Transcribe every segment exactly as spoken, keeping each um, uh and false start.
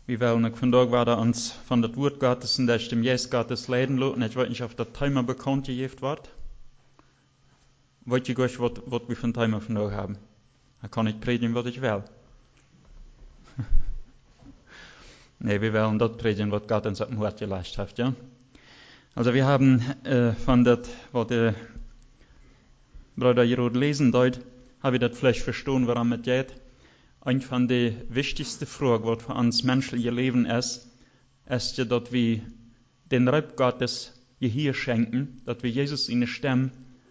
Wir wollen auch vandaag wieder uns von das Wort Gottes und aus dem Geist Gottes leiden lassen. Ich weiß nicht, ob das Thema bekannt gegeben wird. Weet je gleich, wat, wat wir für ein Thema vandaag haben? Dan kann ich predigen, was ich will. Nee, wir wollen das predigen, was Gott uns auf dem Hart gelassen hat, ja? Also wir haben äh, von das, was der Bruder Jerod lesen deut, habe ich das vielleicht verstanden, woran es geht. Eine von den wichtigsten Fragen, was für uns menschliche Leben ist, ist ja, dass wir den Reib Gottes Gehör schenken, dass wir Jesus in der Stimme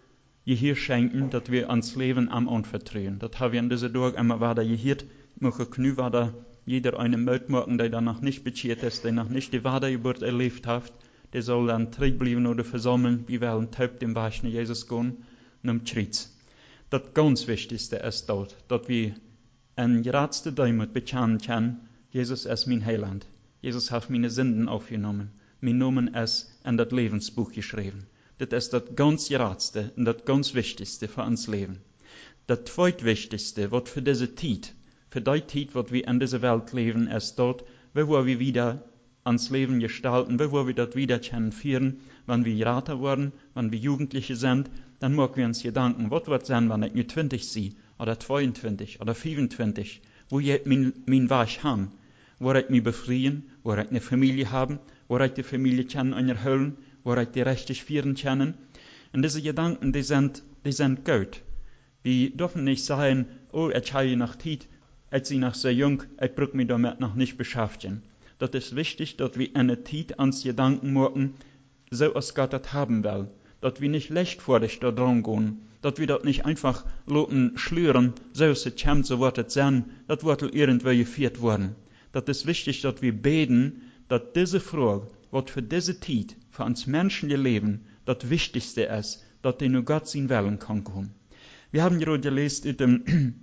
Gehör schenken, dass wir ans Leben am anvertrauen. Das haben wir in dieser Tag immer wieder gehört. Möge knü wieder jeder eine Mut machen, der danach nicht beziert ist, der noch nicht die Wiedergeburt erlebt hat, der soll dann zurückbleiben oder versammeln, wie wir ein Taub dem Weichen Jesus gehen, und um Schritt. Das ganz Wichtigste ist dort, dass wir en geradste Däumut bekennen können, Jesus ist mein Heiland. Jesus hat meine Sünden aufgenommen. Mein Name ist in das Lebensbuch geschrieben. Das ist das ganz geradste und das ganz Wichtigste für uns Leben. Das zweitwichtigste, was für diese Zeit, für die Zeit, was wir in dieser Welt leben, ist dort, wo wir wieder ans Leben gestalten, wo wir das wieder können führen, wenn wir geraten werden, wenn wir Jugendliche sind, dann machen wir uns Gedanken, was wird sein, wenn ich nur zwanzig sie oder zweiundzwanzig oder fünfundzwanzig, wo ich mein, mein Weg habe, wo ich mich befreien, wo ich eine Familie habe, wo ich die Familie kann erhöhen, wo ich die richtig führen kann. Und diese Gedanken, die sind, die sind gut. Wir dürfen nicht sagen, oh, ich habe noch Zeit, ich bin noch sehr jung, ich brauche mich damit noch nicht beschäftigen. Das ist wichtig, dass wir eine Zeit ans Gedanken machen, so als Gott das haben will. Dass wir nicht leichtfertig da dran gehen, dass wir das nicht einfach lassen schlüren, so es kommt, so wird es sein, das wird irgendwo geführt worden. Das ist wichtig, dass wir beten, dass diese Frage, was für diese Zeit, für uns Menschen ihr Leben, das Wichtigste ist, dass die nur Gott sein Willen kann kommen. Wir haben gerade gelesen in dem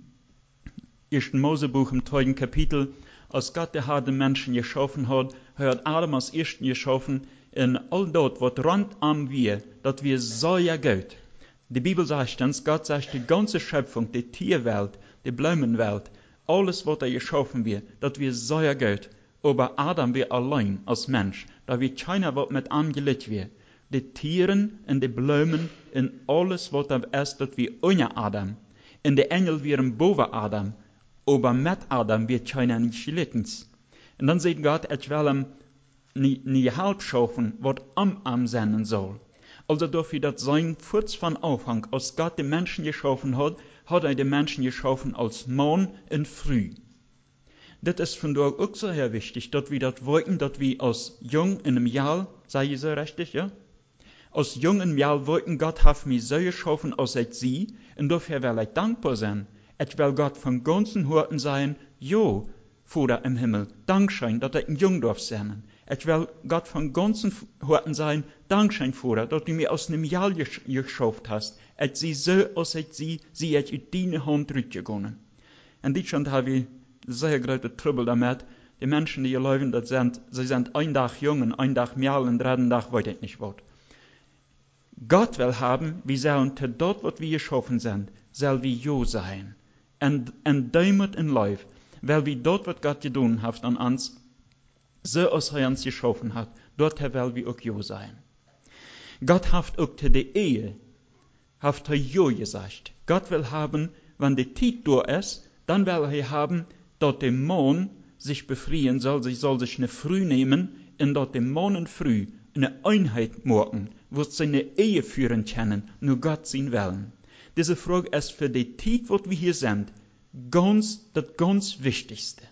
ersten Mosebuch im zweiten Kapitel, als Gott der Herr den Menschen geschaffen hat, hat Adam als Ersten geschaffen, in all dort, was rund am wir, dass wir so ja gut. Die Bibel sagt uns, Gott sagt, die ganze Schöpfung, die Tierwelt, die Blumenwelt, alles, was er geschaffen wird, dass wir so ja gut. Aber Adam wir allein als Mensch, da wir keiner, was mit angelegt wird. Die Tieren und die Blumen und alles, was da ist, dass wir ohne Adam. Und die Engel wären boven Adam. Aber mit Adam wird keiner nicht gelitten. Und dann sagt Gott, ich will ihm nicht, nicht halb schaffen, was am Arm sein soll. Also darf wir das sein, kurz von Anfang, als Gott die Menschen geschaffen hat, hat er die Menschen geschaffen als Mann und Früh. Das ist von daher auch sehr wichtig, dass wir das wollten, dass wir als Jung in einem Jahr, sei ich so richtig, ja? Als Jung in einem Jahr wollten, Gott hat mich so geschaffen, als ich sie, und dafür will ich dankbar sein. Ich will Gott von ganzen Herzen sein, jo, Vater im Himmel, Dankeschön, dass ich ein Jung darf sein. Ich will Gott von ganzen Herzen sein, Dankeschön, Vater, dass du mir aus einem Jahr geschafft hast. Ich sehe so, als ich sie, sie ich in deine Hand rückgegangen. In Deutschland habe ich sehr große Trouble damit. Die Menschen, die hier leben, das sind, sie sind ein Tag jung und ein Tag mehr, und dritten Tag weiß ich nicht was. Gott will haben, wir sollen zu dort, was wir geschaffen sind, soll wir jo sein. Und, und damit in Life, weil wir dort, was Gott getan hat an uns, so als er uns geschaffen hat, dort will wir auch jo sein. Gott hat auch zu der Ehe, hat er jo gesagt. Gott will haben, wenn die Zeit da ist, dann will er haben, dass der Mann sich befreien soll, sie soll sich eine Früh nehmen, und dass der Mann und Früh eine Einheit machen, wo sie eine Ehe führen können, nur Gott sein Willen. Diese Frage ist für die Zeit, wo wir hier sind, ganz, das ganz Wichtigste.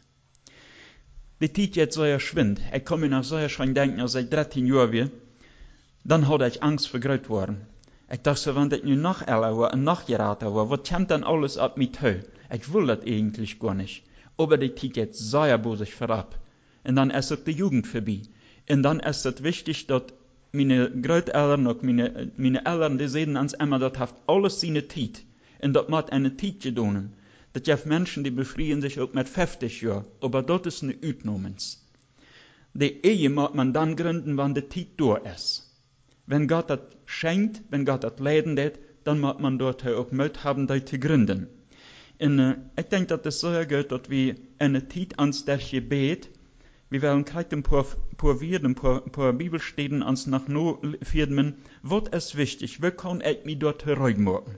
Die Zeit jetzt so erschwindet. Ich kann mir noch so schon denken, als ich dreizehn Jahre war, dann hatte ich Angst vor groß worden. Ich dachte, wenn ich nun noch älter war und noch geraten war, was kommt dann alles ab mit heu? Ich will das eigentlich gar nicht. Aber die Zeit jetzt sehr bosig vorab. Und dann ist auch die Jugend vorbei. Und dann ist es wichtig, dass meine Großeltern und meine, meine Eltern, die sehen uns immer, das hat alles seine Zeit. Und das macht eine Zeit getan. Das gibt Menschen, die befreien sich auch mit fünfzig Jahren. Aber das ist eine Ausnahme. Die Ehe muss man dann gründen, wenn die Zeit da ist. Wenn Gott das schenkt, wenn Gott das leiden lässt, dann muss man dort auch Mut haben, das zu gründen. Und äh, ich denke, dass es so gut, dass wir eine Zeit ans der Gebet Wir werden kijken ein paar, paar Woorden, ein paar, paar Bibelstellen ans nach no firmen. Was ist wichtig? Wie kann ich mich dort hereinmachen?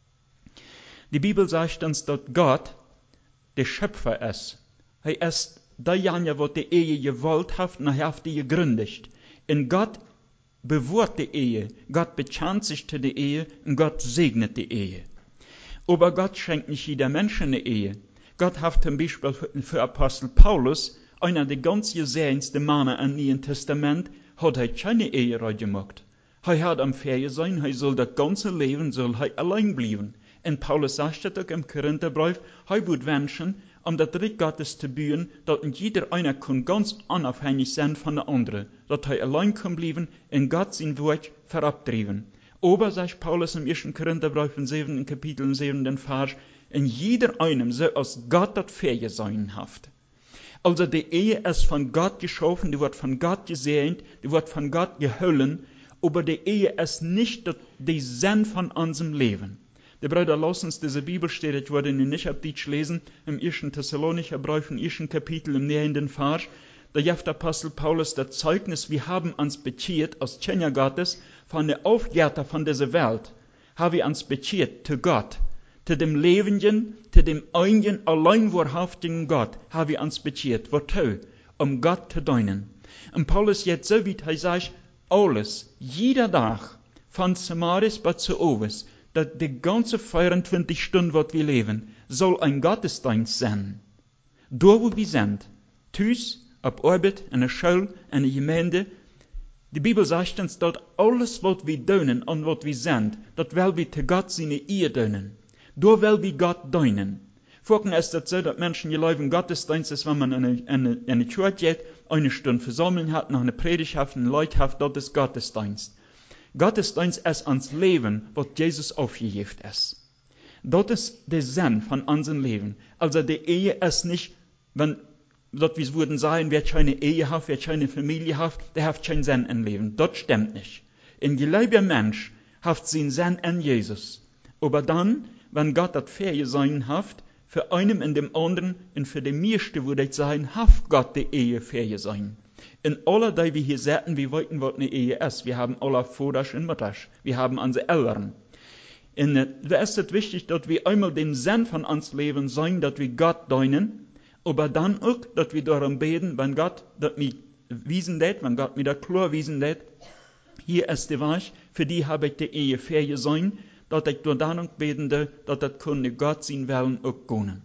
Die Bibel sagt uns, dass Gott der Schöpfer ist. Er ist derjenige, der die Ehe gewollt hat und er hat die gegründet. Und Gott bewahrt die Ehe. Gott bekannt sich zu der Ehe und Gott segnet die Ehe. Aber Gott schenkt nicht jeder Mensch eine Ehe. Gott hat zum Beispiel für Apostel Paulus, einer der ganz gesehensten Männer im Neuen Testament, hat er keine Ehe gemacht. Er hat am Ferien sein, er soll das ganze Leben soll er allein bleiben. Und Paulus sagt das auch im Korintherbrief, er wird wünschen, um das Reich Gottes zu bauen, dass jeder einer kann ganz unabhängig sein von der anderen, dass er allein kann bleiben und Gott sein Wort verabtreiben. Aber, sagt Paulus im ersten Korintherbrief im siebten Kapitel, im siebten Vers, in jeder einem soll als Gott das Ferien sein haft. Also die Ehe ist von Gott geschaffen, die wird von Gott gesegnet, die wird von Gott gehüllen, aber die Ehe ist nicht der Sinn von unserem Leben. Der Brüder, lass uns diese Bibelstelle, ich würde ihn nicht auf Deutsch lesen, im ersten Thessalonicher Brief, im ersten Kapitel, im neunten Vers, da gibt der Apostel Paulus das Zeugnis, wir haben uns bekehrt, als Kinder Gottes, von der Aufgabe von dieser Welt, haben wir uns bekehrt zu Gott, zu dem Lebenden, zu dem einen, allein wahrhaftigen Gott, haben wir uns bekehrt. Wozu? Um Gott zu dienen. Und Paulus jetzt so wie er sagt, alles, jeder Tag, von Samaris bis zu Oves, dass die ganze vierundzwanzig Stunden, was wir leben, soll ein Gottesdienst sein. Da, wo wir sind, Tüß, auf Arbeit, in der Schule, in der Gemeinde, die Bibel sagt uns, dass alles, was wir tun und was wir sind, das will wir zu Gott seine Ehe tun. Da will wir Gott dienen. Vorhin ist es so, dass Menschen glauben, Gottesdienst ist, wenn man in eine, in eine, in eine Kirche geht, eine Stunde versammeln hat, noch eine Predigt hat, eine Leute hat, das ist Gottesdienst. Gottesdienst ist ans Leben, was Jesus aufgegeben ist. Das ist der Sinn von unserem Leben. Also die Ehe ist nicht, wenn, dass wir würden sagen, wer keine Ehe hat, wer keine Familie hat, der hat keinen Sinn im Leben. Das stimmt nicht. Ein gläubiger Mensch hat seinen Sinn in Jesus. Aber dann, wenn Gott das Ferien sein hat, für einen und dem anderen und für den meisten würde ich sagen, hat Gott die Ehe Ferien sein. In aller, die wir hier sitzen, wir wollten, was eine Ehe ist. Wir haben alle Vaters und Mütters. Wir haben unsere Eltern. Und äh, da ist es wichtig, dass wir einmal den Sinn von uns Leben sein, dass wir Gott dienen, aber dann auch, dass wir darum beten, wenn Gott das mir wiesen lässt, wenn Gott mir das klar wiesen lässt, hier ist die Wahrheit, für die habe ich die Ehe Ferien sein, dass ich durch dann auch beten, dass das können Gott sein Willen auch gehen.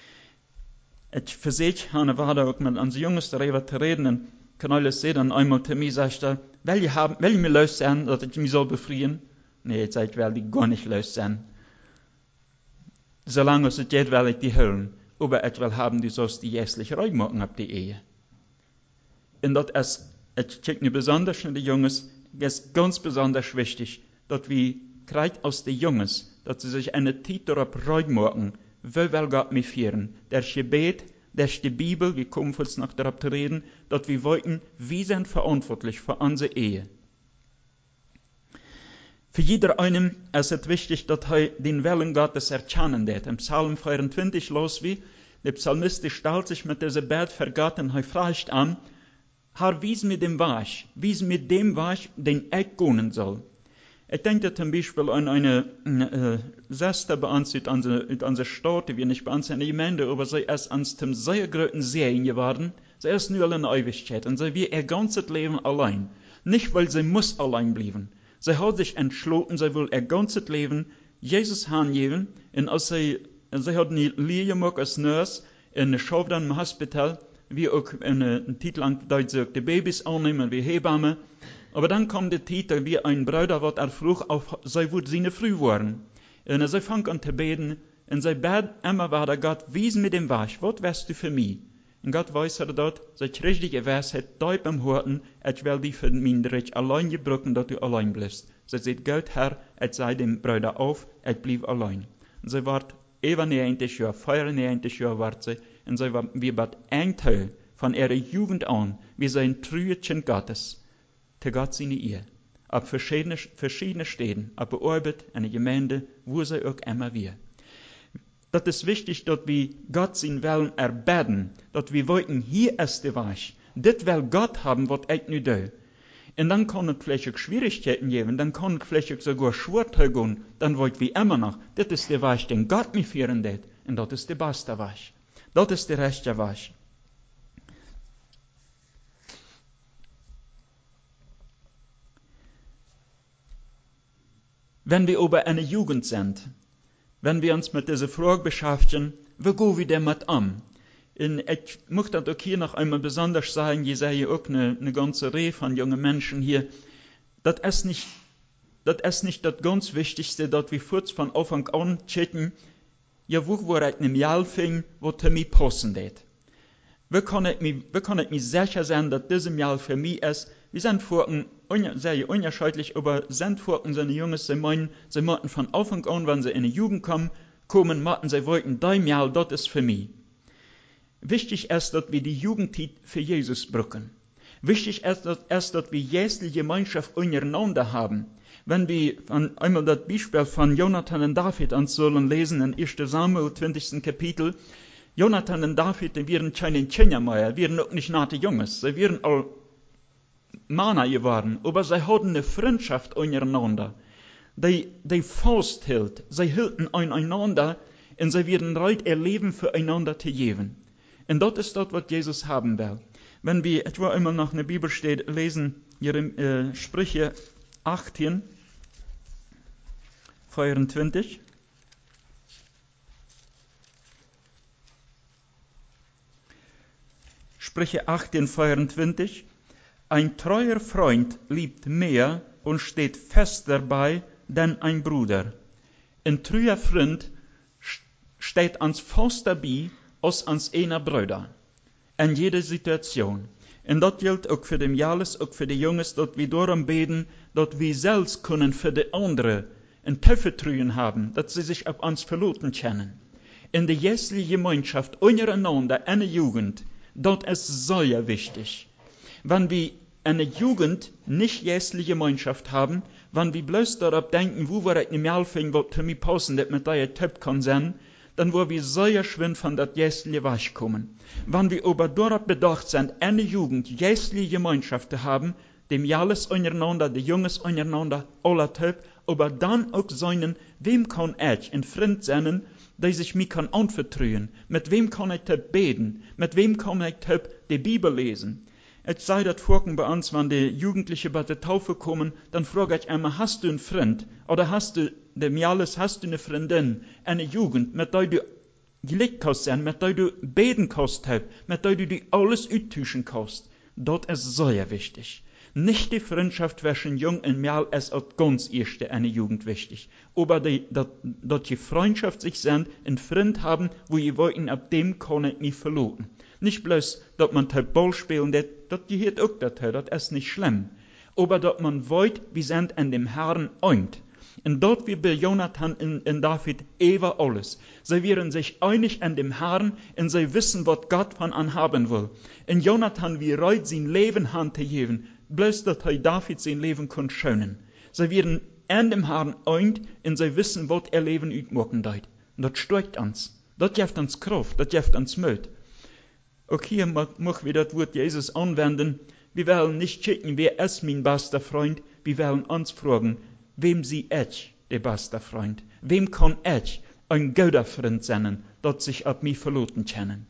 Ich versuche, Hanne war da auch mit unseren Jungs darüber zu reden, und kann alles sehen, dann einmal zu mir sagt er, will ich, haben, will ich mir los sein, dass ich mich soll befreien? Nee, ich sage, will ich gar nicht los sein. Solange es geht, will ich die hüllen. Aber ich will haben, die sollst die jährlich reinmachen auf die Ehe. Und das ist, ich checke nicht besonders in die Jungs, das ist ganz besonders wichtig, dass wir gerade aus den Jungs, dass sie sich eine Zeit darauf reinmachen, wo will Gott mich führen. Der Gebet, das ist die Bibel, wir kommen kurz noch darauf zu reden, dass wir wollten, wir sind verantwortlich für unsere Ehe. Für jeder einen ist es wichtig, dass er den Willen Gottes erkennen wird. Im Psalm vierundzwanzig los wie, der Psalmist stellt sich mit dieser Bild vor Gott und er fragt an, Herr, wies mir den Weg, wies mir den Weg, den ich gehen soll. Ich denke zum Beispiel an eine äh, Schwester bei uns in unserer Stadt, die wir nicht bei uns in der Gemeinde, aber sie ist uns zum sehr großen Segen geworden. Sie ist nur in der Ewigkeit und sie wird ihr ganzes Leben allein. Nicht, weil sie muss allein bleiben. Sie hat sich entschlossen, sie will ihr ganzes Leben Jesus hingeben. Und als sie, sie hat eine Lehre gemacht als Nurse in der Schaudan im Hospital, wie auch einen Titel lang Deutsch sagt, die Babys annehmen wie Hebamme. Aber dann kommt der Titel, wie ein Bruder, was er frug, auf, sie wird seine früh worden. Und sie fängt an zu beten, und sie bet immer weiter, Gott, wies mir den Weg, was wärst du für mich? Und Gott weiß er dort, sie kriegt die Weisheit, da beim Horten, ich will dich für mein Recht allein gebrücken, dass du allein bleibst. Sie sagt, Gott, Herr, ich sei dem Bruder auf, ich blieb allein. Und sie ward über neunzig Jahre, vierundneunzig Jahre ward sie, und sie war, wie bat ein Teil von ihrer Jugend an, wie sie ein Trüetchen Gottes, zu Gott seine Ehe. Auf verschiedene, verschiedene Städten, auf der Arbeit, in der Gemeinde, wo sie auch immer wir. Das ist wichtig, dass wir Gott sein Willen erbeten, dass wir wollten, hier ist der Weg, dit will Gott haben, was ich nu do. Und dann kann es vielleicht auch Schwierigkeiten geben, dann kann es vielleicht auch sogar Schwurte gehen, dann wollt wie immer noch, das ist der Weg, den Gott mir führen wird, und das ist der beste Weg. Das ist der rechte Weg. Wenn wir über eine Jugend sind, wenn wir uns mit dieser Frage beschäftigen, wie gehen wir damit um? Und ich möchte das auch hier noch einmal besonders sagen, ihr seid ja auch eine, eine ganze Reihe von jungen Menschen hier, das ist nicht das, ist nicht das ganz Wichtigste, dass wir kurz von Anfang an checken, ja, wo war ich im Jahr fing, wo zu mir passen wird. Wie kann ich mir, wie kann ich mir sicher sein, dass diesem Jahr für mich ist? Wir sind vorhin sehr unterschiedlich, aber sind vorhin seine Jungs, sie meinen, sie möchten von Anfang an, wenn sie in die Jugend kommen, kommen, möchten sie wollten, dein Jahr, das ist für mich. Wichtig ist, dass wir die Jugendzeit für Jesus brauchen. Wichtig ist, dass, ist, dass wir jährliche Gemeinschaft untereinander haben. Wenn wir von, einmal das Beispiel von Jonathan und David an sollen lesen, in ersten Samuel, zwanzigsten Kapitel, Jonathan und David, die waren keine Kinder mehr, waren auch nicht nate Jungs, sie waren all Männer geworden, aber sie hatten eine Freundschaft untereinander, die, die festhielt, sie hielten einander und sie werden bereit, ihr Leben füreinander zu geben. Und das ist das, was Jesus haben will. Wenn wir etwa einmal nach einer Bibel steht, lesen, äh, Sprüche achtzehn, vierundzwanzig. Sprüche achtzehn, vierundzwanzig. Ein treuer Freund liebt mehr und steht fest dabei, denn ein Bruder. Ein treuer Freund steht ans fast dabei, als ans einer Bruder. In jeder Situation. Und das gilt auch für die Jahres, auch für die Jungs, dass wir darum beten, dass wir selbst können für die anderen ein Vertrauen haben, dass sie sich auf uns verlassen können. In der jährlichen Gemeinschaft untereinander, in der Jugend, das ist sehr wichtig. Wenn wir eine Jugend nicht jährliche Gemeinschaft haben, wenn wir bloß darauf denken, wo wir in Jahr finden, was für mich passen, dass mit der Tipp kann sein, dann wo wir sehr schwer von der jährlichen wegkommen. Wenn wir aber darauf bedacht sind, eine Jugend jährliche Gemeinschaft zu haben, dem Jahres untereinander, die Jungs untereinander, aller Typ, aber dann auch seinen, wem kann ich ein Freund sein, der sich mir kann anvertrauen, mit wem kann ich beten, mit wem kann ich die Bibel lesen. Ich sei das vorhin bei uns, wenn die Jugendlichen bei der Taufe kommen, dann frage ich einmal, hast du einen Freund? Oder hast du, dem Jahres, hast du eine Freundin, eine Jugend, mit der du gelegt kannst sein, mit der du beten kannst, mit der du dir alles auttauschen kannst. Das ist sehr wichtig. Nicht die Freundschaft zwischen Jung und Mädel ist als ganz erste eine Jugend wichtig. Aber die, dass, dass die Freundschaft sich sind, einen Freund haben, wo ihr wollt, ab dem kann ich nicht verloren. Nicht bloß, dass man Ball spielen, das, das gehört auch dazu, das ist nicht schlimm. Aber dass man wollt, wir sind an dem Herrn eint. Und dort wie bei Jonathan und, und David über alles. Sie wären sich einig an dem Herrn und sie wissen, was Gott von ihnen haben will. Und Jonathan wie reit sein Leben handzuheben, bloß dass er David sein Leben kann schönen. Sie wären an dem Herrn eint und sie wissen, was ihr Leben ausmachen wird. Und das stärkt uns. Das gibt uns Kraft, das gibt uns Mut. Auch hier möchten wir das Wort Jesus anwenden. Wir wollen nicht schicken, wer ist mein bester Freund. Wir wollen uns fragen, wem sie ich, der beste Freund? Wem kann ich ein guter Freund sein, dat sich ab mich verloten können?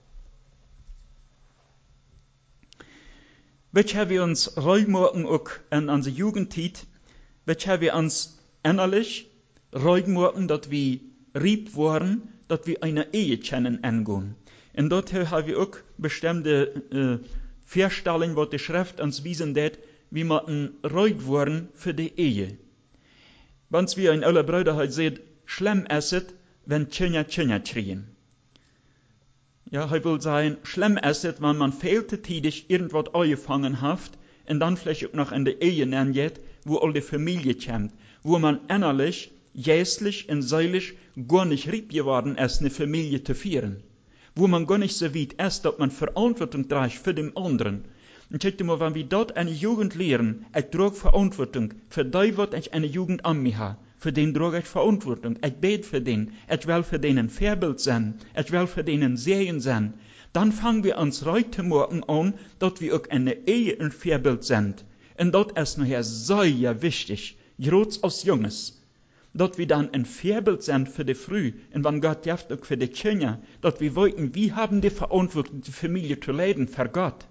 Welch haben wir uns reumorgen auch in unserer Jugendzeit, welch haben wir uns innerlich reumorgen, dass wir rieb waren, dass wir eine Ehe kennen angehen. Und dort haben wir auch bestimmte äh, Vorstellungen, was die Schrift uns wiesen wird, wie man reut worden für die Ehe. Wenn wir ein aller Bruder halt seht, schlimm ist es, wenn Kinder Kinder kriegen. Ja, er will sagen, schlimm ist es, wenn man fehltätig irgendwas angefangen hat und dann vielleicht auch noch in der Ehe nennt, wo all die Familie kommt, wo man innerlich, geistlich und seelisch gar nicht rieb geworden ist, eine Familie zu führen. Wo man gar nicht so weit ist, dass man Verantwortung trägt für den anderen. Und schaut mal, wenn wir dort eine Jugend lehren, ich trage Verantwortung für die, was ich eine Jugend an mir habe. Für den trage ich Verantwortung. Ich bete für den. Ich will für den ein Vorbild sein. Ich will für den ein Segen sein. Dann fangen wir uns heute Morgen an, dass wir auch eine Ehe ein Vorbild sind. Und das ist nachher sehr wichtig, gerade als Junges. Dass wir dann ein Vorbild sind für die Früh. Und wenn Gott hilft, auch für die Kinder. Dass wir wollten, wir haben die Verantwortung, die Familie zu leiden für Gott.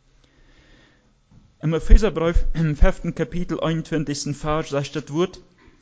Im Epheserbrief, im fünften Kapitel, einundzwanzigsten Vers, sagt das Wort: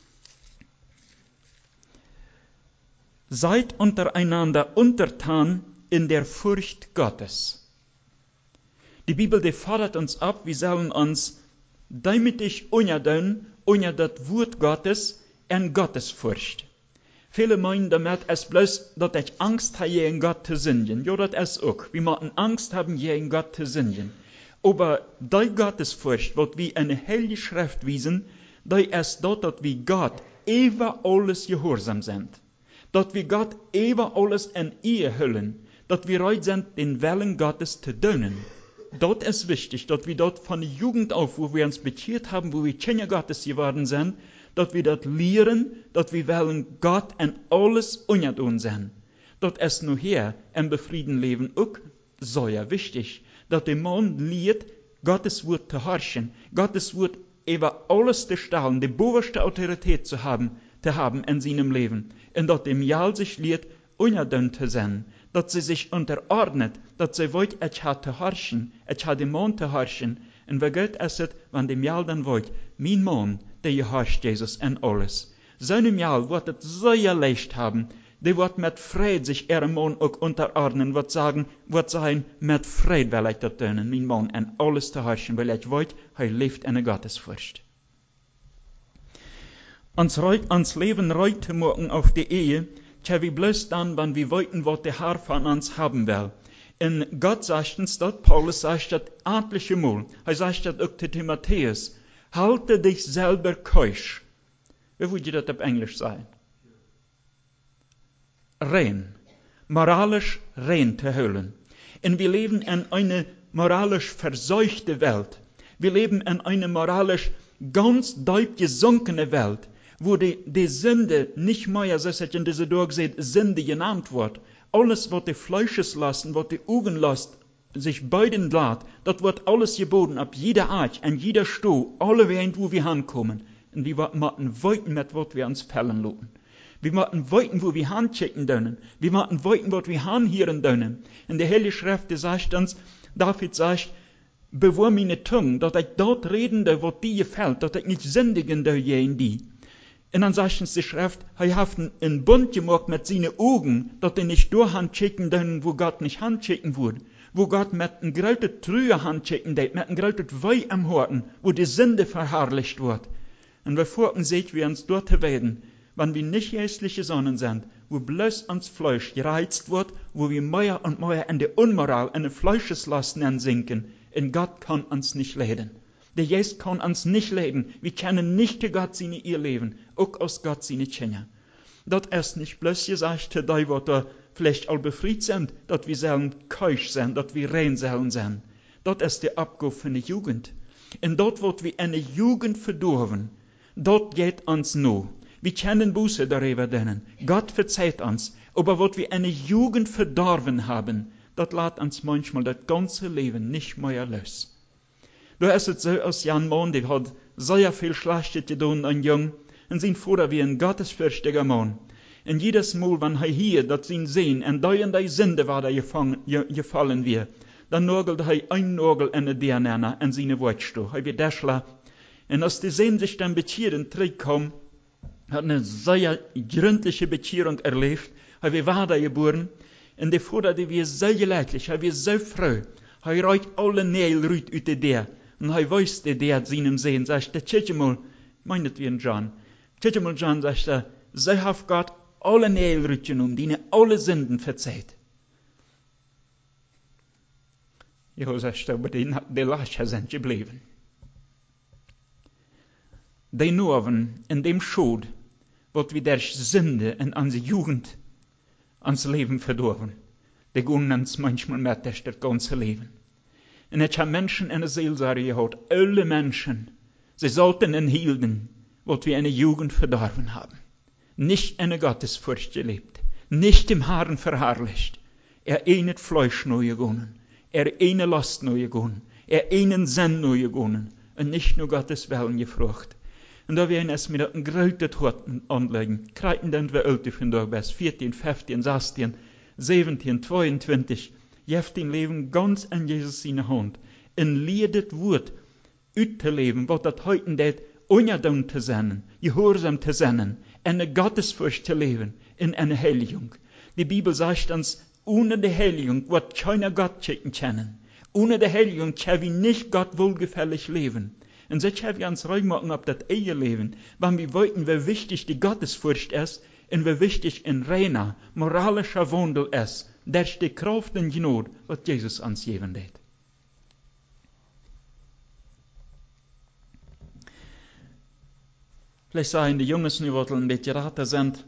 Seid untereinander untertan in der Furcht Gottes. Die Bibel, die fordert uns ab, wir sollen uns demütig untertun, unter das Wort Gottes und Gottesfurcht. Viele meinen damit, es bloß, dass ich Angst habe, gegen Gott zu sündigen. Ja, das ist auch. Wir müssen Angst haben, gegen Gott zu sündigen. Aber die Gottesfurcht, was wir in der Heiligen Schrift wiesen, die ist dort, dass wir Gott über alles gehorsam sind. Dass wir Gott über alles in Ehe hüllen. Dass wir bereit sind, den Willen Gottes zu tun. Dort ist wichtig, dass wir dort von der Jugend auf, wo wir uns bekehrt haben, wo wir Kinder Gottes geworden sind, dass wir dort lehren, dass wir wollen Gott in alles untertun sind. Dort ist nur hier im befriedeten Leben auch sehr wichtig, dass der Mann lehrt, Gottes Wort zu horchen, Gottes Wort über alles zu stellen, die oberste Autorität zu haben, zu haben in seinem Leben. Und dass dem Jahl sich lehrt, untertun zu sein, dass sie sich unterordnet, dass sie wollt, ich habe zu horchen, ich habe den Mann zu horchen. Und wie geht es, wenn dem Jahl dann wollt, mein Mann, der gehorcht Jesus in alles. Seinem Jahl wird es sehr leicht haben, die wird mit Freude sich ihrem Mann auch unterordnen, wird sagen, wird sein, mit Freude will ich das tun, mein Mann in alles zu horchen, weil ich wollt, er lebt in der Gottesfurcht. Uns, uns Leben heute Morgen auf die Ehe, tja, wie bloß dann, wenn wir wollten, was der Herr von uns haben will. Und Gott sagt uns das, Paulus sagt das etliche Mal. Er sagt das auch zu Timotheus. Halte dich selber keusch. Wie würde das auf Englisch sein? Rein. Moralisch rein zu halten. Und wir leben in einer moralisch verseuchte Welt. Wir leben in einer moralisch ganz deep gesunkene Welt, wo die, die Sünde nicht mehr, so in dieser Durchsehen, Sünde genannt wird. Alles, was die Fleisches lassen, was die Augen lässt, sich beiden lässt, das wird alles geboten, ab jeder Art, an jeder Stuhl, alle Wegen, wo wir hinkommen. Und wir müssen weiten mit, was wir uns fällen lassen. Wir müssen weiten, wo wir hinschicken können. Wir müssen weiten, was wir hinhören können. In der Heilige Schrift, die sagt uns, David sagt, bewahr meine Zunge, dass ich dort redende, was dir gefällt, dass ich nicht sündigen darf in die. Und dann sagt uns die Schrift, er hat einen Bund gemacht mit seinen Augen, dass er nicht durch hinschicken darf, wo Gott nicht hinschicken würde. Wo Gott mit einem großen Trühe hinschicken darf, mit einem großen Weh am Horten, wo die Sünde verherrlicht wird. Und wir folgen sich, wie uns dort werden, wenn wir nicht geistliche Sonnen sind, wo bloß uns Fleisch gereizt wird, wo wir mehr und mehr in der Unmoral, in der Fleischeslasten sinken, und Gott kann uns nicht leiden. Der Geist kann uns nicht leiden. Wir können nicht zu Gott seine ihr leben, auch aus Gott seine Kinder. Das ist nicht bloß gesagt, die, die da vielleicht all befreit sind, dass wir sollen keusch sein, dass wir rein sollen sein. Das ist die Abgabe von der Jugend. Und dort, wo wir eine Jugend verdorben, dort geht uns nur. Wir können Buße darüber dienen. Gott verzeiht uns. Aber was wir eine Jugend verdorben haben, das lässt uns manchmal das ganze Leben nicht mehr los. Da ist es so, als Jan Mann, der hat sehr viel Schlechtes getan, ein Jung, und sein Vater wie ein gottesfürchtiger Mann. Und jedes Mal, wenn er hier, das ihn sehen, und da in die Sünde war, da gefallen wir, dann nagelt er ein Nagel in die Dirne an seine Wortstuhl. Er wird Deschler. Und als die Sehn sich dann bekehren, zurückkommen, hat eine sehr gründliche Bekehrung erlebt. Er wird weiter geboren. Und der Vater, der wird sehr leidlich, er wird so froh. Er reicht alle Nägel raus aus der Dir. Und er weiß, der der hat seinem Sehen, sagt er, tschüss mal, meinet wie ein John. Tschüss mal, John, sagt er, so hat Gott alle Nägel rausgenommen, die alle Sünden verzeiht. Ja, sagt er, aber die, die Lacher sind geblieben. Die Norven in dem Schuld, wird wir durch Sünde in unsere Jugend, ans Leben verdorben. Die gehen uns manchmal mit durch das ganze Leben. Und ich habe Menschen in der Seelsorge gehabt, alle Menschen, sie sollten ihn hielten, was wir eine Jugend verdorben haben. Nicht eine Gottesfurcht gelebt. Nicht dem Herrn verherrlicht. Er einet Fleisch neu gegonnen. Er eine Last neu gegonnen. Er einen Sinn neu gegonnen. Und nicht nur Gottes Willen gefrucht. Und da wir es mit einem großen Tod anlegen, kreiten dann wir alte von da bis vierzehn, fünfzehn, sechzehn, siebzehn, zweiundzwanzig, jeft den Leben ganz in Jesus seine Hand. Und leert Wort auszuleben, was das heute deed, ungedung zu sein, gehorsam zu sein, in eine Gottesfurcht zu leben, in eine Heiligung. Die Bibel sagt uns, ohne die Heiligung wird keiner Gott kennen. Ohne die Heiligung können wir nicht Gott wohlgefällig leben. Und so können wir uns reinmachen auf das Eheleben, wenn wir wollten, wie wichtig die Gottesfurcht ist und wie wichtig ein reiner, moralischer Wandel ist, durch die Kraft und Gnade, was Jesus uns geben hat. Vielleicht sagen die Jungs nu, die ein bisschen rater sind,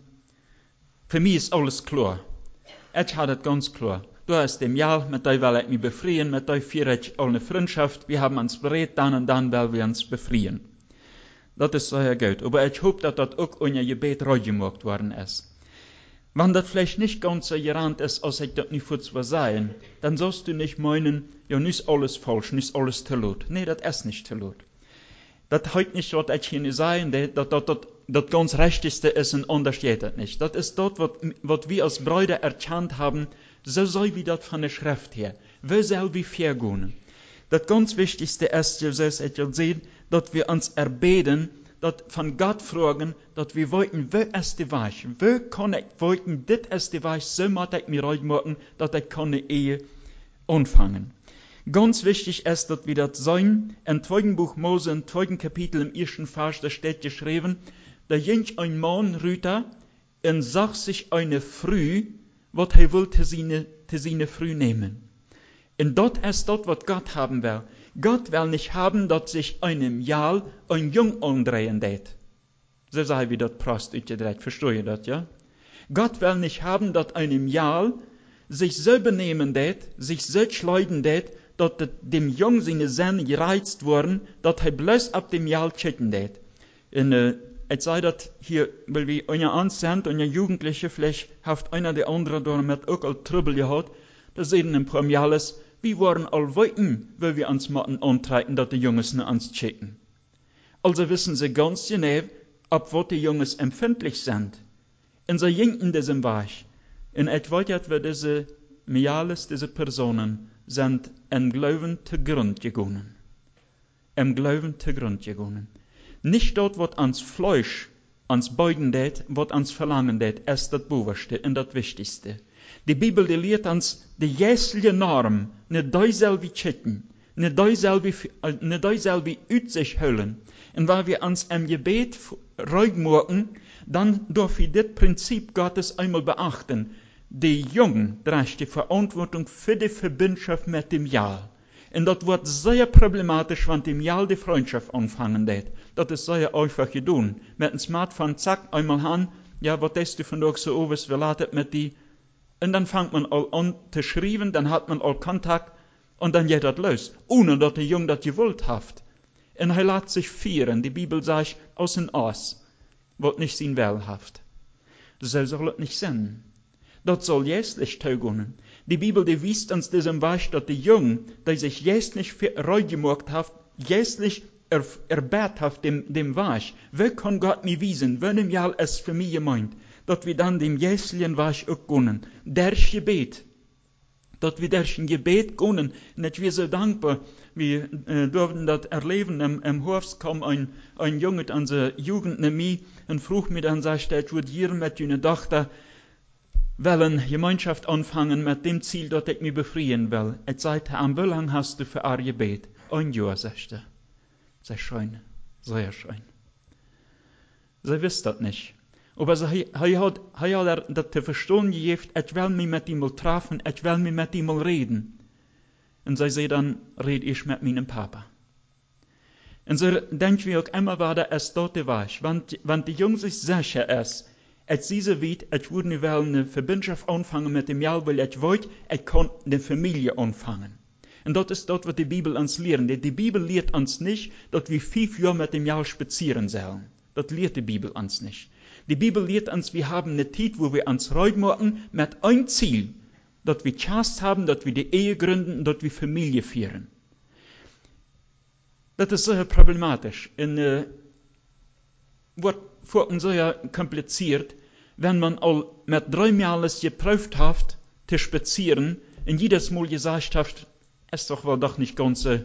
für mich ist alles klar. Ich habe es ganz klar. Du hast dem Jahr, mit dir will ich mich befreien, mit dir führe ich eine Freundschaft, wir haben uns bereit, dann und dann wollen wir uns befreien. Das ist sehr gut. Aber ich hoffe, dass das auch in ihr Gebet reingemacht worden ist. Wenn das vielleicht nicht ganz so gerannt ist, als ich das nicht vorzu sagen, dann sollst du nicht meinen, ja, nicht ist alles falsch, nicht ist alles zu laut. Nee, das ist nicht zu laut. Das heißt nicht, was ich hier nicht sagen, dass das, das, das, das ganz Rechteste ist und anders geht das nicht. Das ist das, was, was wir als Brüder erkannt haben, so soll wie das von der Schrift her. Wo soll wir vergehen? Das ganz Wichtigste ist, so ich jetzt sehe, dass wir uns erbeten, dass von Gott fragen, dass wir wollten, wo ist die Weich? Wo kann ich wollten, das ist die Weich, so muss ich mir reinmachen, dass ich keine Ehe anfangen. Ganz wichtig ist, dass wir das sein, im zweiten Buch Mose, im zweiten Kapitel, im ersten Vers, da steht geschrieben, da ging ein Mann rüter und sah sich eine Früh, was er wollte seine, seine Früh nehmen. Und dort ist das, was Gott haben will. Gott will nicht haben, dass sich einem Jahr ein Jung andrehen wird. So sei wie das Prost utgedreht. Verstehe das, ja? Gott will nicht haben, dass einem Jahr sich so benehmen wird, sich so schleuden wird, dass dem Jung seine Sinne gereizt wurden, dass er bloß ab dem Jahr checken wird. Und, äh, ich sage das hier, weil wir eine Angst sind, eine Jugendliche, vielleicht hat einer der anderen damit auch all Trübel gehabt, da sehen ein paar Jahres, wir waren all wollten, weil wir uns mal antreten, dass die Jungs nicht uns checken. Also wissen sie ganz genau, ab was die Jungs empfindlich sind. Und sie jinken diesem Weg. Und ich weiß jetzt, wie diese Miales, diese Personen, sind im Glauben zu Grund gegangen. Im Glauben zu Grund gegangen. Nicht dort, was ans Fleisch, ans Beugen det, was ans Verlangen det, ist das Boverste und das Wichtigste. Die Bibel, die lehrt uns die jässliche Norm, nicht dieselbe checken, nicht dieselbe, nicht dieselbe uit sich hüllen. Und weil wir uns im Gebet ruhig machen, dann dürfen wir das Prinzip Gottes einmal beachten. Die Jungen trägt die Verantwortung für die Verbundschaft mit dem Jahr. Und das wird sehr problematisch, wenn dem Jahr die Freundschaft anfangen wird. Das ist sehr einfach getan. Mit dem Smartphone, zack, einmal an, ja, was ist du von dort so oben, wir laden mit die. Und dann fängt man all an zu schreiben, dann hat man all Kontakt, und dann geht das los. Ohne dass der Junge das gewollt hat. Und er lässt sich führen. Die Bibel sagt, aus dem Aas, was nicht sein Will hat. Das soll das nicht sein. Das soll jästlich taugen. Die Bibel, die wies uns diesem Weg, dass die Jungen, die sich jästlich reingemacht haben, jästlich er, erbett haben dem, dem Weg. Wo kann Gott mir wiesen, wenn Jahr es für mich gemeint, dass wir dann dem jästlichen Weg auch gehen. Durch Gebet. Dass wir durch ein Gebet gehen. Und ich bin so dankbar, wir äh, durften das erleben. Im, im Hof kam ein, ein Junge an der Jugend nach mir und frug mir dann, sagt er, ich würde hier mit einer Tochter wollen Gemeinschaft anfangen mit dem Ziel, dass ich mich befreien will. Ich sagte, wie lange hast du für ein Gebet? Ein Jahr, sagt er. Sehr schön, sehr schön. Sie wisst das nicht. Aber sie hat, sie hat das zu verstehen gegeben, ich will mich mit ihm mal treffen, ich will mich mit ihm mal reden. Und sie sagt dann, red ich mit meinem Papa. Und so denken wir auch immer wieder, es dort war. Wenn, wenn die Jungs sich sicher ist, ich sehe weit, ich würde nicht eine Verbundschaft anfangen mit dem Jahr, weil ich wollte, ich kann eine Familie anfangen. Und das ist das, was die Bibel uns lehrt. Die Bibel lehrt uns nicht, dass wir fünf Jahre mit dem Jahr spazieren sollen. Das lehrt die Bibel uns nicht. Die Bibel lehrt uns, wir haben eine Zeit, wo wir uns reut machen mit ein Ziel, dass wir Chance haben, dass wir die Ehe gründen und dass wir Familie führen. Das ist sehr problematisch und äh, wird für uns sehr kompliziert, wenn man all mit drei Jahren geprüft hat, zu spazieren, und jedes Mal gesagt hat, es ist doch wohl doch nicht ganz, äh,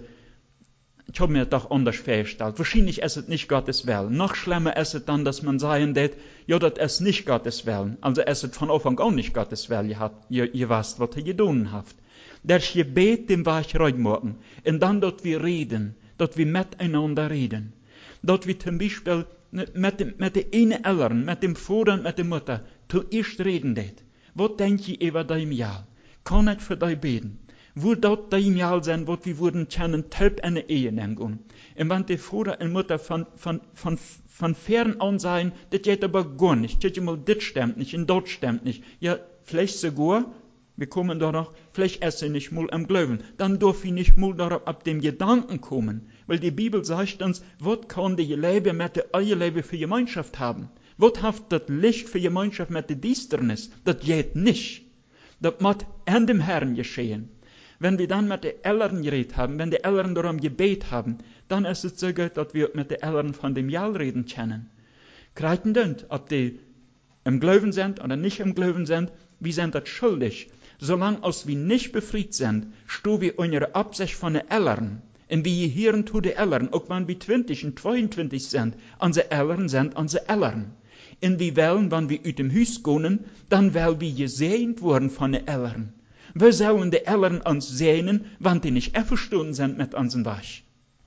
ich habe mir doch anders vorgestellt. Wahrscheinlich ist es nicht Gottes Willen. Noch schlimmer ist es dann, dass man sagen wird, ja, das ist nicht Gottes Willen. Also ist es von Anfang an nicht Gottes Willen. Ihr, habt, ihr, ihr wisst, was ihr getan habt. Das Gebet, dem war ich heute morgen. Und dann, dass wir reden, dass wir miteinander reden. Dass wir zum Beispiel mit dem, mit den einen Eltern, mit dem Vater und mit der Mutter, zuerst reden det. Was denkt ihr über dein Jahr? Kann ich für dich beten? Wo dort dein Jahr sein, was wir würden kennen, Typ eine Ehe nehmen. Und wenn die Vater und Mutter von, von, von, von fern an sein, das geht aber gar nicht. Das mal, das stimmt nicht und das stimmt nicht. Ja, vielleicht sogar, wir kommen da noch, vielleicht ist sie nicht mal am Glauben. Dann darf ich nicht mal darauf ab dem Gedanken kommen. Weil die Bibel sagt uns, was kann die Leben mit der euer Leben für Gemeinschaft haben? Was hat das Licht für Gemeinschaft mit der Düsternis? Das geht nicht. Das muss an dem Herrn geschehen. Wenn wir dann mit den Eltern geredet haben, wenn die Eltern darum gebet haben, dann ist es so gut, dass wir mit den Eltern von dem Jahr reden können. Kreiten dünnt, ob die im Glauben sind oder nicht im Glauben sind, wir sind das schuldig. Solange als wir nicht befreit sind, stehen wir unsere Absicht von den Eltern. Und wir hören zu den Eltern, auch wenn wir zwanzig und zweiundzwanzig sind, unsere Eltern sind unsere Eltern. Und wir wollen, wenn wir aus dem Haus gehen, dann wollen wir gesegnet worden von den Eltern. Wir sollen die Eltern uns sehnen, wenn die nicht einverstanden sind mit unserem Weg.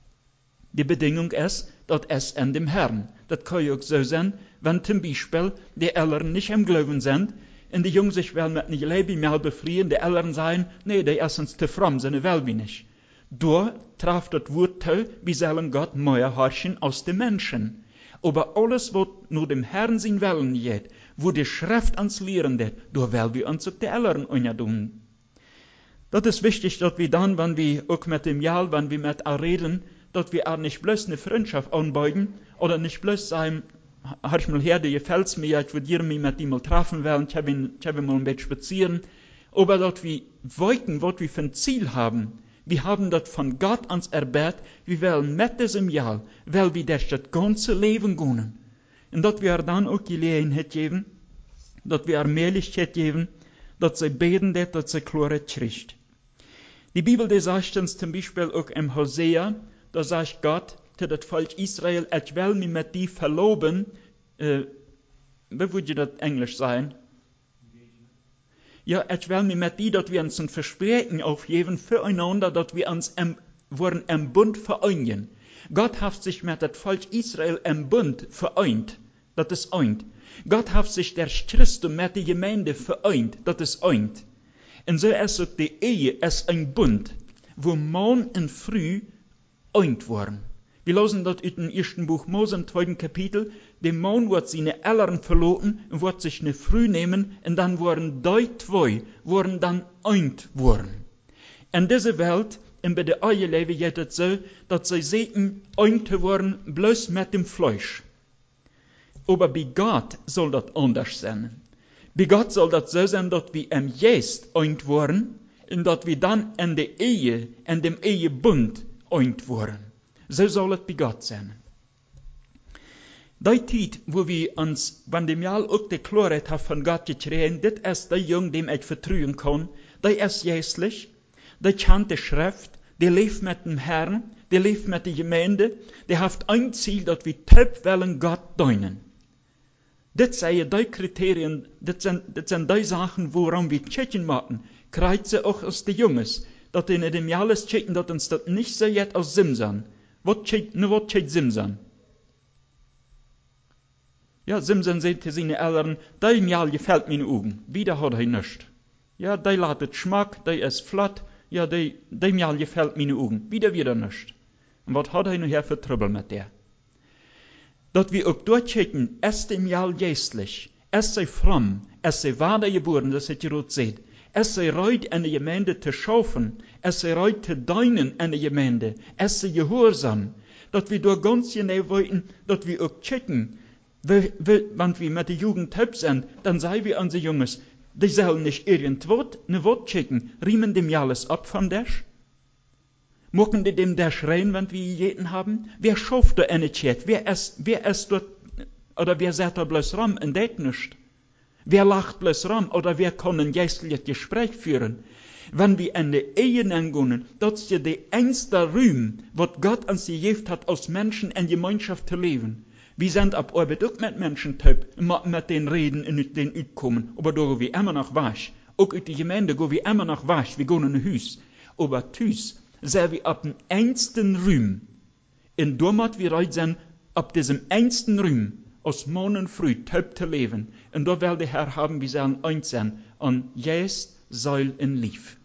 Die Bedingung ist, dass es in dem Herrn. Das kann ja auch so sein, wenn zum Beispiel die Eltern nicht im Glauben sind, und die Jungen sich wel mit einem Leben mehr befreien, die Eltern sagen, nee, die ist uns zu fromm, seine will wir nicht. Da traf das Wort zu, wir sollen Gott mehr herrschen aus den Menschen. Aber alles, was nur dem Herrn sein Willen geht, wo die Schrift uns lehren wird, da wollen wir uns auch die Eltern tun. Das ist wichtig, dass wir dann, wenn wir auch mit dem Jahr, wenn wir mit ihm reden, dass wir auch nicht bloß eine Freundschaft anbeugen oder nicht bloß sagen, hör mal her, der gefällt mir, ich würde mich mit ihm mal treffen wollen, ich habe ihn, ich habe ihn mal ein bisschen spazieren. Aber dass wir wollten, was wir für ein Ziel haben, wir haben das von Gott ans erbet, wir wollen mit diesem Jahr, weil wir durch das ganze Leben gehen. Und dass wir dann auch Gelegenheit geben, dass wir Möglichkeit geben, dass sie beten, dass sie Klarheit kriegt. Die Bibel, die sagt uns zum Beispiel auch im Hosea, da sagt Gott zu das Volk Israel, ich will mich mit dir verloben, äh, wie würde das Englisch sein? Ja, ich will mich mit dir, dass wir uns ein Versprechen aufgeben füreinander, dass wir uns im, worden im Bund vereinigen. Gott hat sich mit dem Volk Israel im Bund vereint, das ist eint. Gott hat sich der Christus mit der Gemeinde vereint, das ist eint. Und so ist auch die Ehe ist ein Bund, wo Mann und Frau eint worden. Wir lesen das in dem ersten Buch Mose, im zweiten Kapitel. Der Mann wird seine Eltern verloren und wird sich eine Frau nehmen und dann wurden die zwei, wurden dann eint worden. In dieser Welt, und bei der Eheleben geht es so, dass sie sehen, eint worden, bloß mit dem Fleisch. Aber bei Gott soll das anders sein. Bei Gott soll das so sein, dass wir im Geist eint worden und dass wir dann in der Ehe, in dem Ehebund eint worden. So soll es bei Gott sein. Die Zeit, wo wir uns, wenn dem Jahr auch die Klarheit haben von Gott gekriegt, das ist der Junge, dem ich vertrauen kann, der ist jässlich, der kennt die Schrift, der lebt mit dem Herrn, der lebt mit der Gemeinde, der hat ein Ziel, dass wir taub wollen Gott dienen. Das sind die Kriterien, das sind, das sind die Sachen, woran wir checken machen. Kreuze auch aus den Jungs, dass in dem Jahr checken, dass uns das nicht so jetzt aus Simsan. Was check, ne, was check Simsan? Ja, Simsan sagt zu seinen Eltern, dein Jahr gefällt mir in den Augen. Wieder hat er nichts. Ja, der ladet Geschmack, der ist flott. Ja, dem Jahr gefällt mir in den Augen. Wieder, wieder nichts. Und was hat er nachher für Trouble mit der? Dass wir auch dort checken, ist dem Jahr geistlich, es sei fromm, es sei wiedergeboren, das hat Jerot seht. Es sei reut, eine Gemeinde zu schaffen, es sei reut, zu dienen, eine Gemeinde, es sei gehorsam. dass wir da ganz genau wollten, dass wir auch checken, wenn wir mit der Jugend hübsch sind, dann sagen wir an die Jungs, die sollen nicht irgendwo eine Wort checken, riemen dem alles ab vom Dash. Mocken die dem Dash rein, wenn wir jeden haben? Wer schafft da eine Chat? Wer ist, wer ist dort, oder wer sagt da bloß ram und das nicht? Wer lacht bloß ram, oder wer kann ein geistliches Gespräch führen? Wenn wir in die Ehe angehen, das ist ja der einzige Ruhm, was Gott uns gegeben hat, als Menschen in Gemeinschaft zu leben. Wir sind ab Arbeit auch mit Menschen typ, mit den Reden und den Utkommen, aber da gehen wir immer noch wasch. Auch in die Gemeinde gehen wir immer noch wasch, wir gehen in ein Haus. Aber tüs, sind wir ab dem einsten Ruhm, in Dormat wir reut sind, ab diesem einsten Ruhm, aus Morgen früh typ zu leben. Und da will der Herr haben, wir sollen eins sein, an Jesus soll in Lief.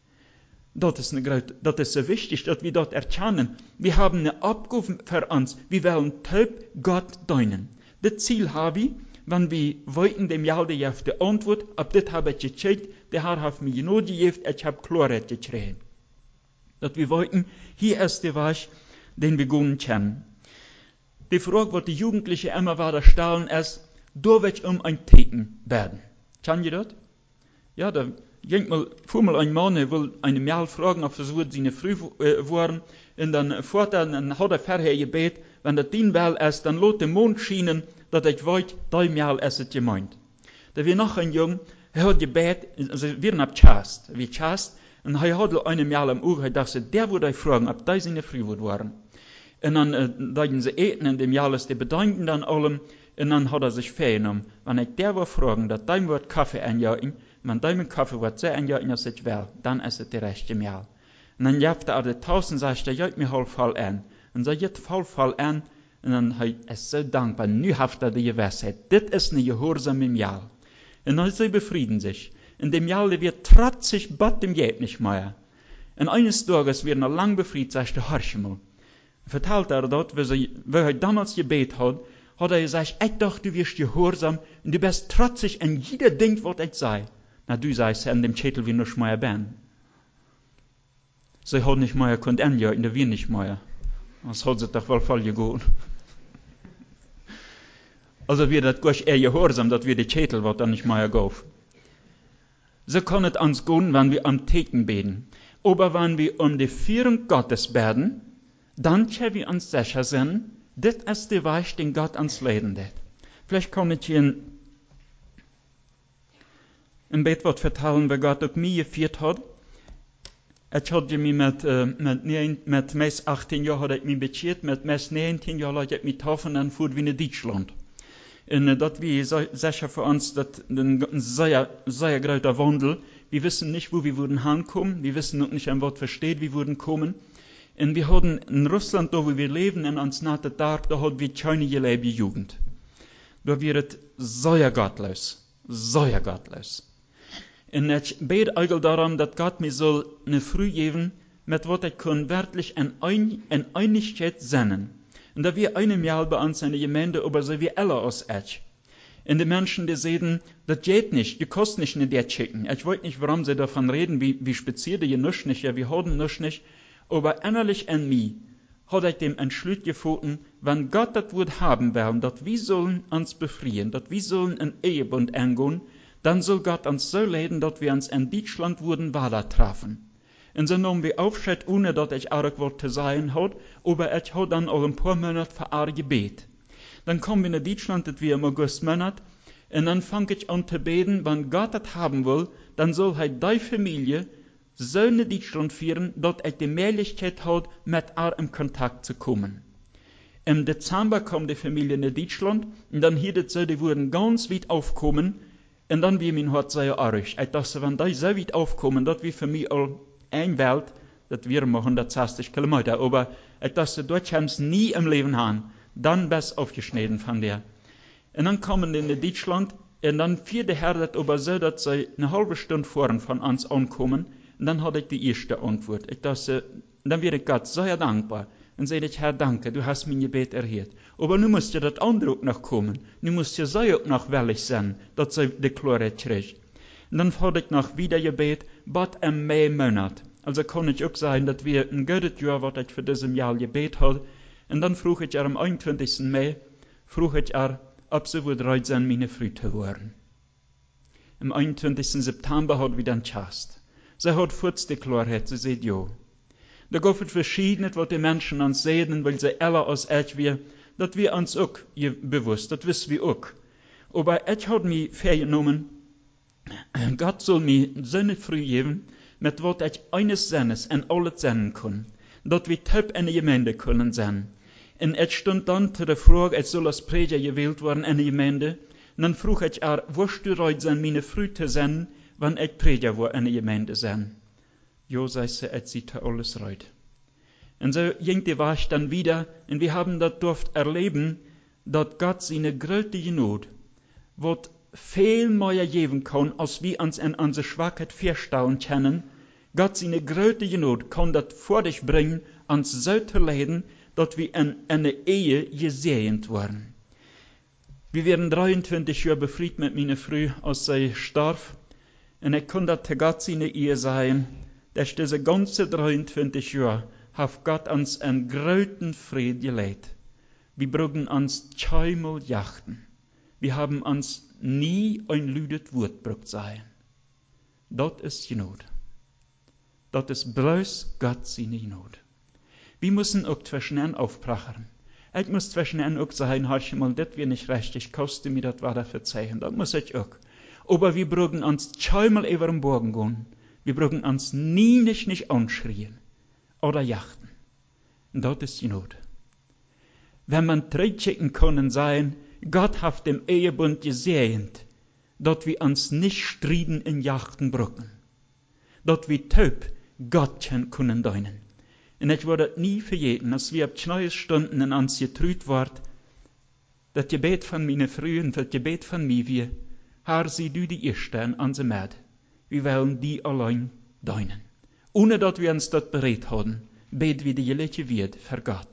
Das ist, eine, das ist so wichtig, dass wir dort erkennen. Wir haben eine Abgabe für uns. Wir wollen typ Gott dienen. Das Ziel habe ich, wenn wir wollten dem Jahr die Antwort, ab das habe ich gecheckt, der Herr hat mir genau gegeben, ich habe Klarheit gekriegt. Dass wir wollten, hier ist der Weg, den wir gehen kennen. Die Frage, was die Jugendlichen immer weiter stellen, ist, da wird um ein Teken werden. Kennen ihr das? Ja, da ging mal, vor mal ein Mann, er will eine Mädel fragen, ob sie seine Früh äh, waren, und dann fährt er, dann hat er vorher gebet, wenn das dien will ist, dann lässt der Mond schienen, dass ich weiß, die Mädel ist es gemeint. Da wir noch ein Jung, er hat gebet, also wir haben Chast, wie Chast, und er hat eine Mädel am Ohr, er dachte, der würde ich fragen, ob die seine Früh waren. Und dann, äh, da sie eten, in dem Jahr ist, die bedanken dann allem, und dann hat er sich vergenommen, wenn ich der will fragen, dass dein Wort Kaffee einjagen, wenn dein Kaffee wird sehr einjagen, als ich will, dann ist es der rechte Mädel. Und dann jaft er die Tausend, sagt er, ja, mir halt voll an. Und so geht voll voll an, und dann hat er so dankbar, nu haft er die Gewissheit, das ist eine gehorsame Mädel. Und dann sie befrieden sich. In dem Jahr, der wird trotzig, bat dem geht nicht mehr. Und eines Tages wird er lang befriedigt, sagt er, horch mal. Vertelt er dort, wo, sie, wo er damals gebet hat, hat er gesagt, ich dachte, du wirst gehorsam, und du bist trotzig in jeder Ding, was ich sei. Na, du sagst, in dem Schädel wie nur Schmeier bin. Sie hat nicht mehr konnt ja, in der wir nicht mehr. Das hat sie doch wohl voll gegangen. Also wir das gleich eher gehorsam, dass wir die Schädel, was dann nicht mehr gauf. So kann es uns gehen, wenn wir am Theken beten. Aber wenn wir um die Führung Gottes beten, dann können wir uns sicher sein, das ist der Weg, den Gott uns leiten wird. Vielleicht kann ich hier ein, ein Betwort vertellen, wie Gott auch mir geführt hat. Ich hatte mich mit, äh, mit, mit meist achtzehn Jahren hat ich mich bekehren, mit meist neunzehn Jahren hat ich mich taufen und fuhr wie in Deutschland. Und äh, das war sicher für uns das ein sehr, sehr großer Wandel. Wir wissen nicht, wo wir würden hinkommen. Wir wissen noch nicht, ein Wort versteht, wie wir würden kommen. Und wir hatten in Russland, da wo wir leben, in uns nahe Tag, da hatten wir keine gelebte Jugend. Da wird es sehr gottlos. Sehr gottlos. Und ich bete eigentlich darum, dass Gott mir soll eine Früh geben, mit was ich kann wirklich in, ein, in Einigkeit sein. Und da wir eine Mal bei uns in der Gemeinde, aber so wie alle aus euch. Und die Menschen, die sagen, das geht nicht, die kostet nicht in der schicken. Ich weiß nicht, warum sie davon reden, wie, wie speziell die nichts nicht, ja, wir haben nichts nicht. Aber innerlich in mir hat ich dem Entschluss gefunden, wenn Gott das Wort haben will, dass wir sollen uns befreien, dass wir sollen einen Ehebund eingehen, dann soll Gott uns so leiten, dass wir uns in Deutschland wurden weiter treffen. Und so nahmen wir Aufschritt, ohne dass ich auch was zu sagen hat, aber ich habe dann auch ein paar Monate für Arre gebet. Dann kommen wir nach Deutschland, das wir im August Monat, und dann fange ich an zu beten, wenn Gott das haben will, dann soll halt die Familie so in Deutschland führen, dass ich die Möglichkeit habe, mit ihr in Kontakt zu kommen. Im Dezember kam die Familie nach Deutschland, und dann hier das so, die wurden ganz weit aufkommen, und dann wie mein Hart sehr arg. Ich dachte, wenn die so weit aufkommen, dass wir für mich all ein Welt, dass wir mal hundertzwanzig Kilometer, aber ich dachte, dort haben sie nie im Leben haben, dann bist du aufgeschnitten von der. Und dann kommen die in Deutschland, und dann führt der Herr das aber so, dass sie eine halbe Stunde vorn von uns ankommen, und dann hatte ich die erste Antwort. Ich dachte, dann wäre ich Gott sehr dankbar. Und sage ich, Herr, danke, du hast mein Gebet erhört. Aber nun musst ja das andere auch noch kommen. Nun musst ja so auch noch willig sein, dass sie die Klarheit kriegt. Und dann hatte ich noch wieder Gebet, bat im Mai Monat. Also kann ich auch sagen, dass wir ein gutes Jahr, was ich für diesem Jahr gebet habe, En dan vroeg ik er am eenentwintigsten mei, vroeg ik er, ob ze would reit zijn meine Frau te worden. Am eenentwintigsten September had we dan tjast. Ze had voets de klaarheid, ze zei ja. Da gaf het verschiedenes, wat die Menschen uns zeiden, weil sie alle als echt wir, dat wir uns auch bewusst, dat wissen wir auch. Aber ich had mich vergenommen, Gott soll mir seine Früh geben, mit wat ich eines Sinnes en alles senden kann, dat wir top in die Gemeinde können sein. Und ich stund dann zu der Frage, ich soll als Prediger gewählt worden in die Gemeinde, und dann frug ich er, wirst du bereit sein, meine Früh zu senden, wenn ich Prediger war in die Gemeinde sein? Jo, sei sie, ich sieht alles reut. Und so ging die Wahrheit dann wieder, und wir haben das durft erleben, dass Gott seine größte Not, wat viel mehr geben kann, als wir uns in unsere Schwachheit verstauen können. Gott seine größte Not kann das vor dich bringen, uns so zu leiden, dass wir in eine Ehe gesegnet werden. Wir werden dreiundzwanzig Jahre befreit mit meiner Frau, als sie starb. Und ich kann das zu Gott seine Ehe sagen, dass diese ganze dreiundzwanzig Jahre hat Gott uns einen großen Frieden gelegt. Wir brauchen uns zweimal jachten. Wir haben uns nie ein lüdet Wort gebraucht sein. Das ist die Not. Das ist bloß Gott seine Not. Wir müssen auch zwischen ihnen aufbrachen. Ich muss zwischen ihnen auch sagen, halt mal, das wird nicht richtig, koste mir das weiter verzeihen. Das muss ich auch. Aber wir brauchen uns zweimal über den Bogen gehen. Wir brauchen uns nie nicht, nicht anschreien oder jachten. Und das ist die Not. Wenn man zurückschicken können sein, Gott hat dem Ehebund gesegnet, dass wir uns nicht striden in Jachten brücken. Dass wir taub Gott können deinen. Und ich würde nie vergeten, als wir ab zwei Stunden in uns getrüht ward, das Gebet von meinen Frühen, das Gebet von mir, wir, Herr, sieh du die Erste in unser Med. Wir wollen die allein deinen. Ohne dass wir uns das bereit haben, beten wir die Gelege wird für Gott.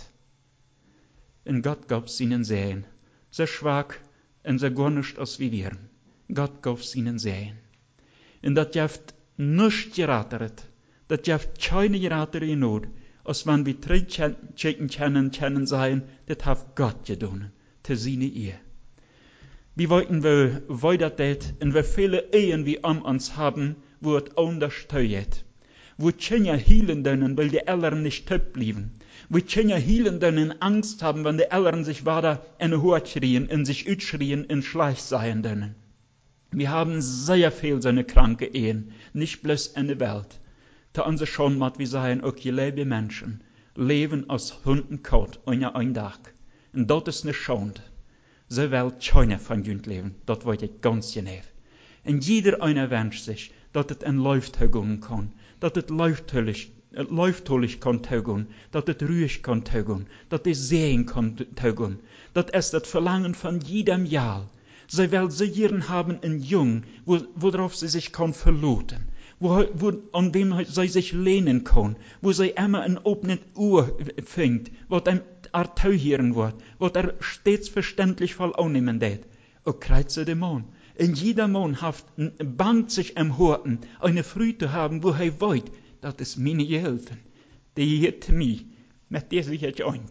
Und Gott gab seinen Segen. So schwach und so gar nicht als wir wären. Gott gab seinen Segen. Und das jaft nicht geratet. Das jaft keine geratere Not, als wenn wir zurückchecken können, können sein, das hat Gott getan, zu seiner Ehe. Wir wollten wohl weiter das, und wir viele Ehen wie an uns haben, wo es anders steuert. Wo Kinder hielen können, weil die Eltern nicht taub blieben. Wo Kinder hielen können, Angst haben, wenn die Eltern sich weiter in den Hut schrien, in sich utschrien, in Schleich sein können. Wir haben sehr viel so eine kranke Ehen, nicht bloß in der Welt. Da uns schon mal, wir sagen, auch die liebe Menschen leben als Hunden kalt, ohne einen Tag. Und das ist eine Schande. So will keiner von uns leben, das wollte ich ganz genau. Und jeder einer wünscht sich, dass es ein Läuftag gehen kann, dass es läufthöllig, läufthöllig kann taugen, dass es ruhig kann taugen, dass es sehen kann taugen, dass es das Verlangen von jedem Jahr, sie will sie hier haben ein Jung, wo, worauf sie sich kann verloten, wo, wo, an dem sie sich lehnen kann, wo sie immer ein offenes Ohr fängt, was einem ertauhieren wird, was er stets verständlich voll annehmen wird. Und kreuze den Mann. In jeder Mann hat, bangt sich am Horten, eine Freude zu haben, wo er weiß, das ist meine Gehilfen, die gehört mir, mit der sich ich ein.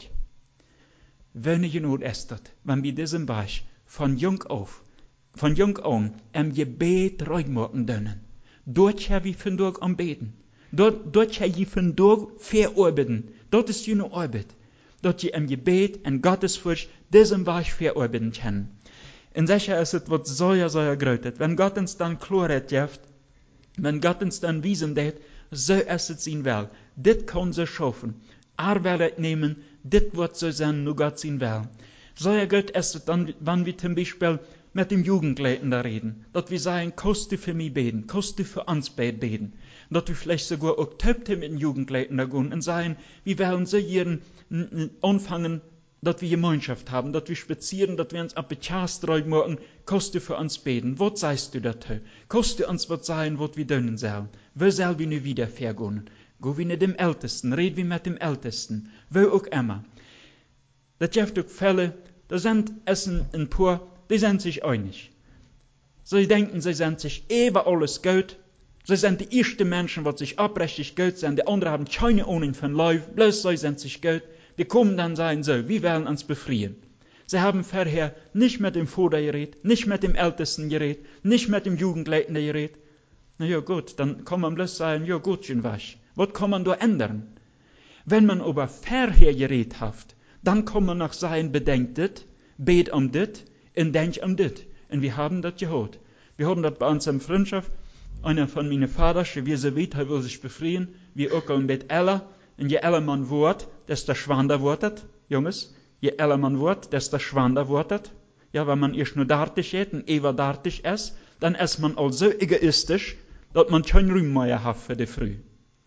Wenn ich not ist das, wenn wir diesen Weich von jung auf, von jung an, im Gebet reinmachen können, dort haben wir von dort am Beten, dort, dort haben wir von dort verarbeiten, dort ist eine Arbeit, dort wir im Gebet und Gottesfurcht diesen Weich verarbeiten können. Und sicher ist es, was sehr, sehr groß ist. Wenn Gott uns dann Klarheit gibt, wenn Gott uns dann wiesen wird, so ist es sein Will. Das kann sie schaffen. Er will es nehmen, das wird so sein, nur Gott sein Will. Sehr gut ist es dann, wenn wir zum Beispiel mit dem Jugendlichen da reden, dass wir sagen, kannst du für mich beten, kannst du für uns beten. Dass wir vielleicht sogar auch töpfen mit den Jugendlichen da gehen und sagen, wir wollen so hier anfangen, dass wir Gemeinschaft haben, dass wir spazieren, dass wir uns ab Chast morgen, kannst du für uns beten. Was sagst du dazu? Kannst du uns was sagen, was wir tun sollen? Wo sollen wir nun wieder vergehen? Gehen wir mit dem Ältesten, reden wir mit dem Ältesten, wo auch immer. Das gibt auch Fälle, da sind es ein paar, die sind sich einig. Sie denken, sie sind sich über alles gut. Sie sind die ersten Menschen, die sich abrechtig gut sind. Die anderen haben keine Ahnung von Leib, bloß sie sind sich gut. die kommen dann sagen so, wir werden uns befreien. Sie haben vorher nicht mit dem Vater geredet, nicht mit dem Ältesten geredet, nicht mit dem Jugendleitenden geredet. Na ja gut, dann kann man bloß sagen, ja gut, schön was. Was kann man da ändern? Wenn man aber vorher geredet hat, dann kann man noch sagen, bedenkt dit, bet um dit und denk um dit. Und wir haben das gehört. Wir haben das bei uns in Freundschaft. Einer von meinen Vaters, wie sie weiß, er will sich befreien, wie auch ein bisschen Ella. Und je älter man wird, desto schwander wird, Jungs. Je älter man wird, desto schwander wird. Ja, wenn man erst nur dartig geht und ewer dartig ist, dann ist man auch so egoistisch, dass man kein Ruhm mehr hat für die Früh.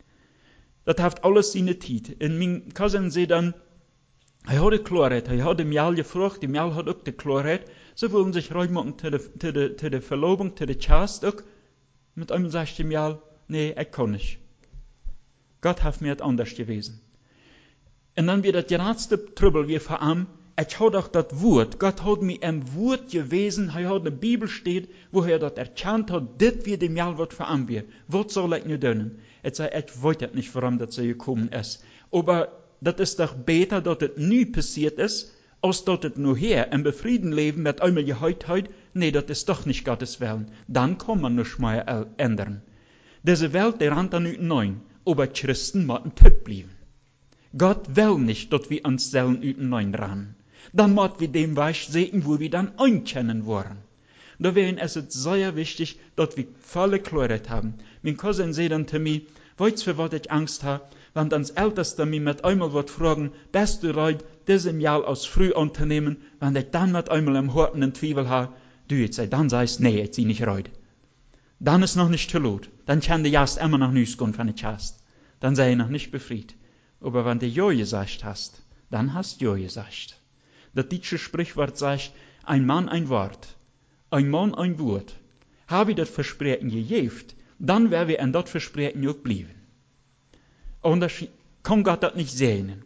Das hat alles seine Zeit. Und mein Cousin sagt dann, er hat die Klarheit, er hat dem Jahl gefragt, dem Jahl hat auch die Klarheit. Sie wollen sich reinmachen zu der Verlobung, zu der Chast auch. Mit einem sagt dem Jahl, nee, ich kann nicht. Gott hat mir das anders gewesen. Und dann wird das geradste Trübel wie vor allem, ich habe doch das Wort, Gott hat mir ein Wort gewesen, er hat eine Bibel steht, wo er das erkannt hat, das wird dem Jahl was vor allem wird. Was soll ich nur tun? Ich sage, ich weiß nicht, warum das so gekommen ist. Aber das ist doch besser, dass das nie passiert ist, als dass das nur her im befrieden Leben mit einmal Geheutheit, nee, das ist doch nicht Gottes Willen. Dann kann man nicht mehr ändern. Diese Welt, die rennt dann nicht neun, aber Christen müssen töp bleiben. Gott will nicht, dass wir uns selber nicht neun rennen. Dann müssen wir dem Weg sehen, wo wir dann einkennen wollen. Deswegen ist es sehr wichtig, dass wir volle Klarheit haben. Mein Cousin sagt dann zu mir, weißt du, für was ich Angst habe? Wenn das Älteste mich mit einmal wird fragen, bist du bereit, diesem Jahr aus früh unternehmen, wenn ich dann mit einmal im Horten einen Zweifel habe, du jetzt, dann sagst nee, ich zieh nicht reut. Dann ist noch nicht zu laut. Dann kann die Jast immer noch nicht gehen, wenn ich hast. Dann sei ich noch nicht befreit. Aber wenn du Ja gesagt hast, dann hast du Ja gesagt. Das deutsche Sprichwort sagt, ein Mann ein Wort, ein Mann ein Wort. Habe ich das Versprechen gegeben, dann werden wir an das Versprechen auch bleiben. Und das kann Gott das nicht sehen.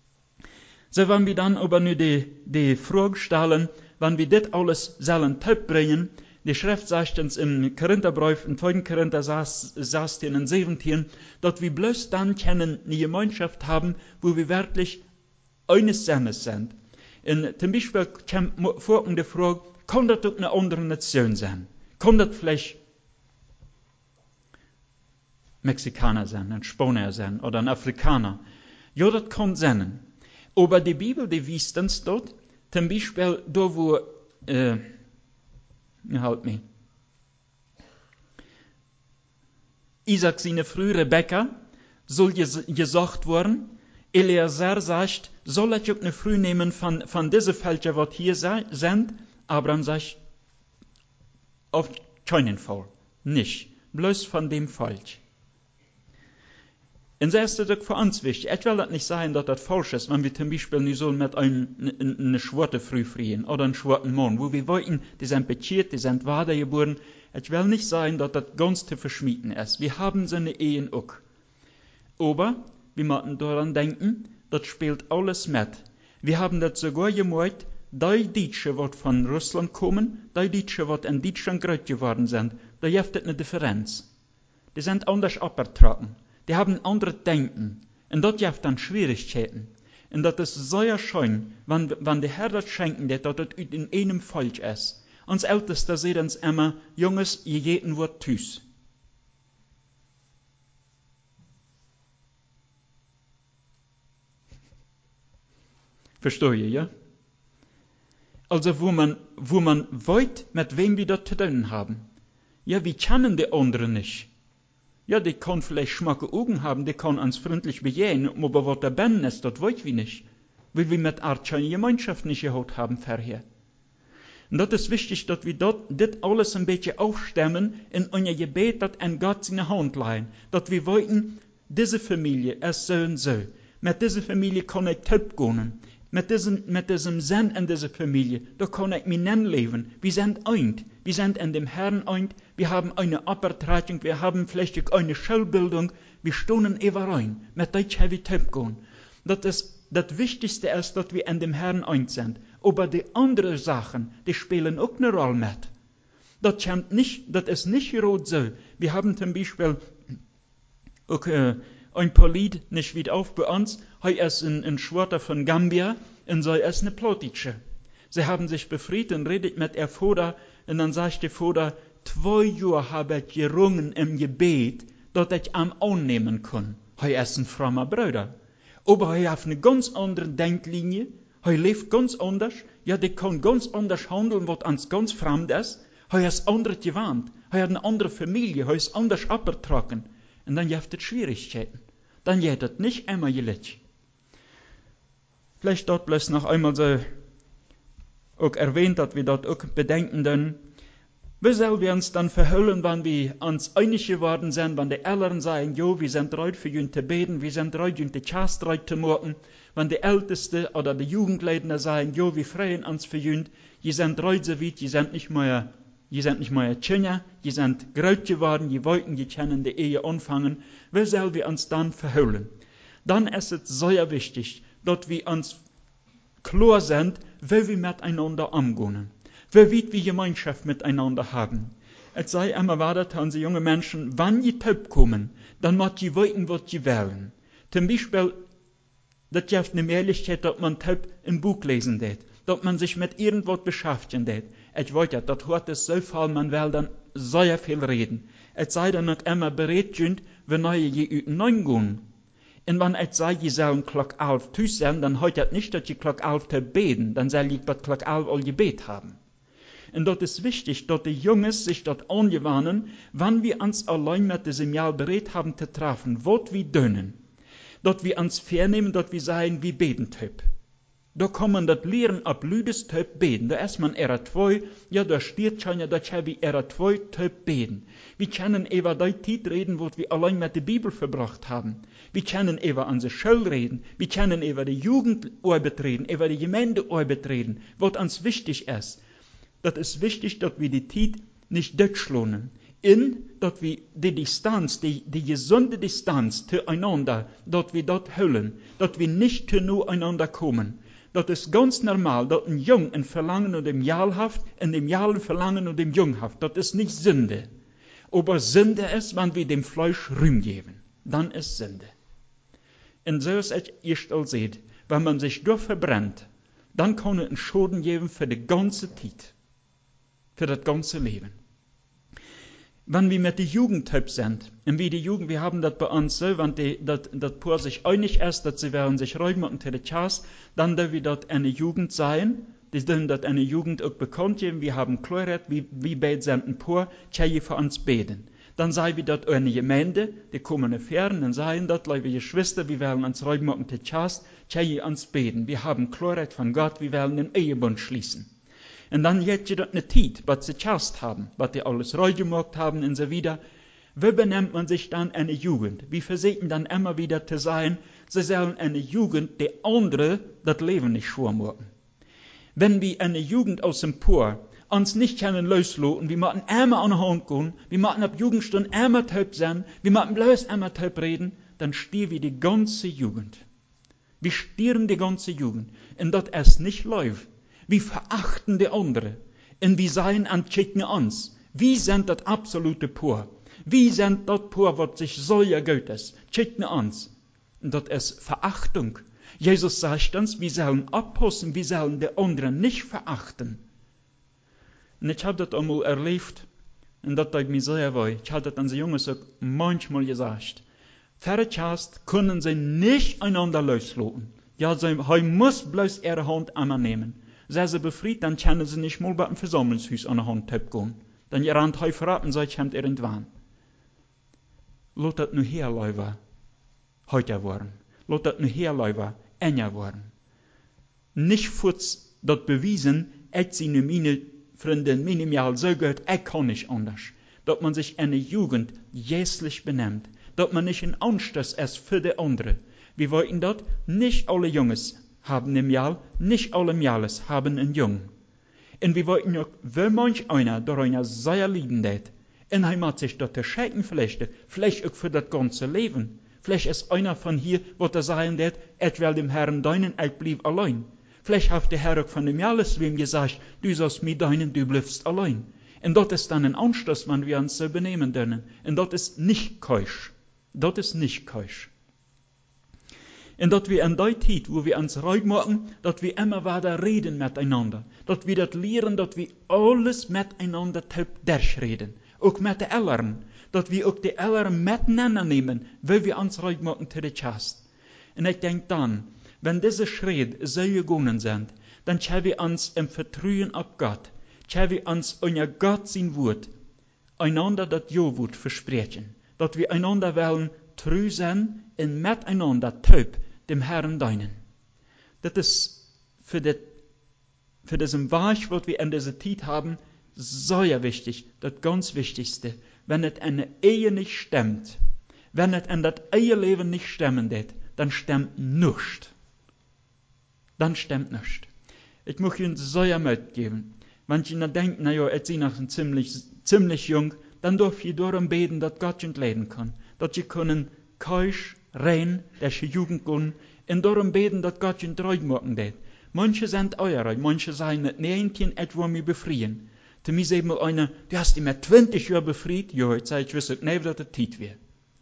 So, wenn wir dann aber nur die, die Frage stellen, wenn wir das alles sollen bringen, die Schrift sagt uns im Korintherbrief, im zweiten Korinther sechzehn und siebzehn, dass wir bloß dann können eine Gemeinschaft haben, wo wir wirklich eines Sinnes sind. Und zum Beispiel kommt folgende Frage, kann das auch eine andere Nation sein? Kann das vielleicht Mexikaner sein, ein Spanier sein oder ein Afrikaner? Ja, das kann sein. Aber die Bibel, die wies uns dort, zum Beispiel da, wo, äh, halt mich, Isaac seine frühe Rebekka, soll ges- gesagt worden, Eliezer sagt, soll ich auch eine Früh nehmen von, von diesen Völkern, was hier sei, sind? Abraham sagt, auf keinen Fall, nicht, bloß von dem Volk. Und das ist das für uns wichtig. Ich will das nicht sagen, dass das falsch ist, wenn wir zum Beispiel nicht so mit einem, eine schwarze Früh frieren oder einen schwarzen Mann, wo wir wollten, die sind bekeert, die sind wiedergeboren. Ich will nicht sagen, dass das ganz zu verschmieden ist. Wir haben so eine Ehen auch. Aber wir müssen daran denken, das spielt alles mit. Wir haben das sogar gemacht, die Deutsche, die von Russland kommen, die Deutsche, die in Deutschland groß geworden sind, da gibt es eine Differenz. Die sind anders abgetragen. Die haben andere Denken. Und das gibt dann Schwierigkeiten. Und das ist sehr schön, wenn, wenn der Herr das schenken wird, dass das in einem Volk ist. Uns Älteste sagt uns immer, Jungs, ihr geht ein Wort tüß. Verstehe ihr, ja? Also, wo man, wo man weiß, mit wem wir das zu tun haben. Ja, wir kennen die anderen nicht. Ja, die kann vielleicht schmacke Augen haben, die kann uns freundlich begehen, aber was der Ben ist, das weiß wir nicht. Weil wir mit Art keine Gemeinschaft nicht gehabt haben vorher. Und das ist wichtig, dass wir das alles ein bisschen aufstemmen in unser Gebet, das an Gott seine Hand leihen. Dass wir wollen, diese Familie ist so und so. Mit dieser Familie kann ich top gehen. Mit diesem, mit diesem Sinn in dieser Familie, da kann ich mich nennen leben. Wir sind eint. Wir sind in dem Herrn eint. Wir haben eine Abvertragung. Wir haben vielleicht eine Schulbildung. Wir stehen überein. Mit euch haben wir top gehen. Das ist, das Wichtigste ist, dass wir in dem Herrn eint sind. Aber die anderen Sachen, die spielen auch eine Rolle mit. Das, kommt nicht, das ist nicht gerade so. Wir haben zum Beispiel auch, äh, ein Polit nicht wie auf bei uns, hei ist ein, ein Schwarzer von Gambia, und sei es eine Plotitsche. Sie haben sich befreit und redet mit ihr Vater, und dann sagt der Vater, zwei Jahre habe ich gerungen im Gebet, dass ich am annehmen kann. Hei ist ein frommer Bruder. Aber er hat eine ganz andere Denklinie, er lebt ganz anders, ja, der kann ganz anders handeln, was uns ganz fremd ist. Er ist anders gewandt, er hat eine andere Familie, er ist anders abgetragen. Und dann gibt es Schwierigkeiten. Dann geht es nicht immer gelegt. Vielleicht dort bloß noch einmal so auch erwähnt, dass wir dort auch bedenken dürfen, wie sollen wir uns dann verhüllen, wenn wir uns einig geworden sind, wenn die Älteren sagen, jo, wir sind bereit für ihn zu beten, wir sind bereit, ihn die Chast zu machen, wenn die Ältesten oder die Jugendleiter sagen, jo, wir freuen uns für ihn, ihr seid bereit so weit, ihr seid nicht mehr, ihr seid nicht mehr Kinder, ihr seid groß geworden, ihr wollten, ihr können die Ehe anfangen, wie sollen wir uns dann verhüllen? Dann ist es sehr wichtig, dass wir uns klar sind, wie wir miteinander umgehen. Wie weit wir Gemeinschaft miteinander haben. Es sei immer wahr, an die jungen Menschen, wenn ihr Typ kommen, dann muss ihr wissen, was ihr wollen. Zum Beispiel, das gibt eine Möglichkeit, dass man Typ im Buch lesen wird, dass man sich mit irgendwas beschäftigen wird. Ich weiß ja, das hat es so viel, man will dann sehr viel reden. Es sei dann nicht immer bereit sind, wenn ihr je neun gehen. Und wenn ich sage, ihr sollen Klock elf tüß sein, dann heißt das nicht, dass ihr Klock elf te beten, dann soll ich bei Klock elf all gebet haben. Und dort ist wichtig, dass die Jungs sich dort angewöhnen, wenn wir uns allein mit diesem Jahr bereit haben zu treffen, was wir tun. Dass wir uns vernehmen, dass wir sagen, wir beten Typ. Da kann man das lernen, ab Lüdes Typ beten. Da ist man R zwei, ja, da steht schon, ja, da kann wir R zwei Typ beten. Wir können über die Zeit reden, wo wir allein mit der Bibel verbracht haben. Wir können über unsere Schule reden. Wir können über die Jugendarbeit reden, über die Gemeindearbeit reden, was uns wichtig ist. Das ist wichtig, dass wir die Zeit nicht durchschlagen. In, dass wir die Distanz, die, die gesunde Distanz zueinander, dass wir dort hüllen, dass wir nicht zueinander kommen. Das ist ganz normal, dass ein Jung ein Verlangen und dem Jahl hat, und dem Jahl ein Verlangen und dem Jung hat. Das ist nicht Sünde. Aber Sünde ist, wenn wir dem Fleisch Ruhm geben. Dann ist Sünde. Und so ist es, ihr stolz seht, wenn man sich durch verbrennt, dann kann es einen Schaden geben für die ganze Zeit. Für das ganze Leben. Wenn wir mit der Jugend sind, und wie die Jugend, wir haben das bei uns so, wenn die, das, das Paar sich einig ist, dass sie werden sich räumen und die Chas, dann dürfen wir dort eine Jugend sein, die dürfen dort eine Jugend auch bekannt geben, wir haben Klarheit, wie, wie beten sind ein Paar, die für uns beten. Dann sei wir dort eine Gemeinde, die kommen fern und sagen dort, liebe Geschwister, wir werden uns räumen und die Chas, die uns beten. Wir haben Klarheit von Gott, wir werden den Ehebund schließen. Und dann geht je dort eine Zeit, was sie Chast haben, was die alles reingemacht haben und so wieder. Wie benennt man sich dann eine Jugend? Wir versuchen dann immer wieder zu sagen, sie sollen eine Jugend, die andere das Leben nicht schwer machen. Wenn wir eine Jugend aus dem Pur uns nicht können loslassen, wir machen einmal an der Hand gehen, wir machen ab Jugendstunde einmal taub sein, wir machen bloß einmal taub reden, dann stehen wir die ganze Jugend. Wir stieren die ganze Jugend. Und das ist nicht läuft. Wir verachten die andere. Und wir seien an Chicken uns. Wir sind das absolute Pur. Wir sind das Pur, was sich so ja gut ist. Chicken uns. Und das ist Verachtung. Jesus sagt uns, wir sollen abpassen, wir sollen die anderen nicht verachten. Und ich habe das einmal erlebt, und das tut mir sehr weh. Ich habe das an die Jungs auch manchmal gesagt. Verchast können sie nicht einander loslassen. Ja, sie muss bloß ihre Hand einmal nehmen. Sei sie befreit, dann können sie nicht mal bei einem Versammlungshaus an der Hand gehen. Dann ihr Hand heu verraten, sei ich habt irgendwann. Lass das nur herlaufen, heute worden. Lass das nur herlaufen, enger worden. Nicht kurz das bewiesen, ich sehe meine Freunde, meine Mal so gut, ich kann nicht anders. Dass man sich eine Jugend jässlich benimmt. Dass man nicht ein Anstoß ist für die andere. Wir wollten das, nicht alle Jungs haben im Jahr, nicht alle Mädels haben einen Jungen. Und wir wollten auch, wenn manch einer durch einer sehr lieben hat, und er hat sich dort erschrecken vielleicht, vielleicht auch für das ganze Leben. Vielleicht ist einer von hier, wo er sagen wird, ich will dem Herrn deinen, ich blieb allein. Vielleicht hat der Herr auch von dem Jahres wem gesagt, du sollst mit deinen, du bleibst allein. Und dort ist dann ein Anstoß, wenn wir uns so benehmen können. Und dort ist nicht keusch. Dort ist nicht keusch. Und dass wir in der Zeit, wo wir uns ruhig machen, dass wir immer weiter reden miteinander. Dass wir das lernen, dass wir alles miteinander durchreden. Auch mit den Älteren. Dass wir auch die Älteren miteinander nehmen, weil wir uns ruhig machen zu der Chast. Und ich denke dann, wenn diese Schritte so gegangen sind, dann können wir uns im Vertrauen auf Gott, können wir uns unter Gott sein Wort, einander das Ja-Wort versprechen. Dass wir einander wollen treu sein und miteinander taub dem Herrn dienen. Das ist für, das, für diesen Weg, was wir in dieser Zeit haben, sehr wichtig, das ganz Wichtigste. Wenn es eine Ehe nicht stimmt, wenn es in das Eheleben nicht stimmen wird, dann stimmt nichts. Dann stimmt nichts. Ich muss Ihnen sehr mitgeben. Wenn Sie denken, naja, jetzt sind noch ziemlich, ziemlich jung, dann dürft ihr darum beten, dass Gott Ihnen leiden kann. Dass Sie können keusch, rein, dass Sie Jugend können, und darum beten, dass Gott Ihnen treu machen wird. Manche sind eure, manche sagen nicht, nee, ein Kind etwa mich befreien. Zu mir sagt mal einer, du hast ihn mit zwanzig Jahren befreit. Ja, ich sage, ich wüsste nicht, dass das Zeit wäre.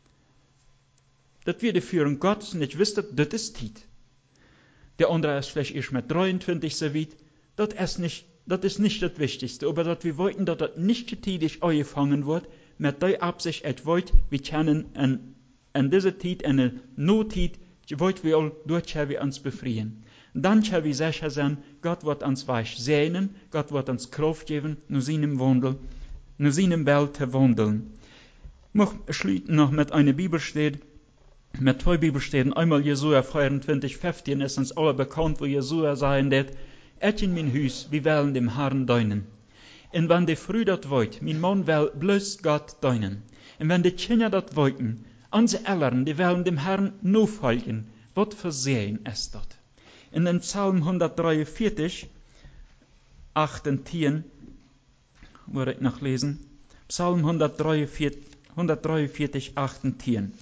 Das wird die Führung Gottes und ich wüsste, das ist Zeit. Der andere ist vielleicht erst mit dreiundzwanzig so weit. Das ist nicht, das ist nicht das Wichtigste. Aber dass wir wollten, dass das nicht tätig angefangen wird, mit der Absicht, et wollt, wir können in, in dieser Zeit, in der Notzeit, wollt wir all, dort wir uns befreien. Dann können wir sicher sein, Gott wird uns weich sehnen, Gott wird uns Kraft geben, nur seinem Wandel, nur seinem Welt zu wandeln. Ich möchte schließen noch mit einer Bibelstelle, mit zwei Bibelstellen. Einmal Jesua vierundzwanzig, fünfzehn ist uns alle bekannt, wo Jesua sagen wird, et in mein Haus, wir wollen dem Herrn dienen. Und wenn die Früh das wollt, mein Mann will bloß Gott dienen. Und wenn die Kinder das wollten, unsere Eltern, die wollen dem Herrn nachfolgen, was für Sehen ist das? In den Psalm hundertdreiundvierzig, acht und zehn, würde ich noch lesen. Psalm hundertdreiundvierzig, hundertdreiundvierzig acht und zehn.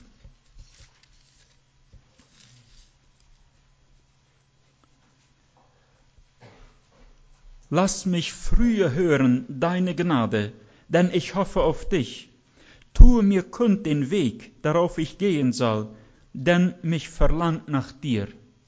Lass mich früher hören deine Gnade, denn ich hoffe auf dich. Tue mir kund den Weg, darauf ich gehen soll, denn mich verlangt nach dir.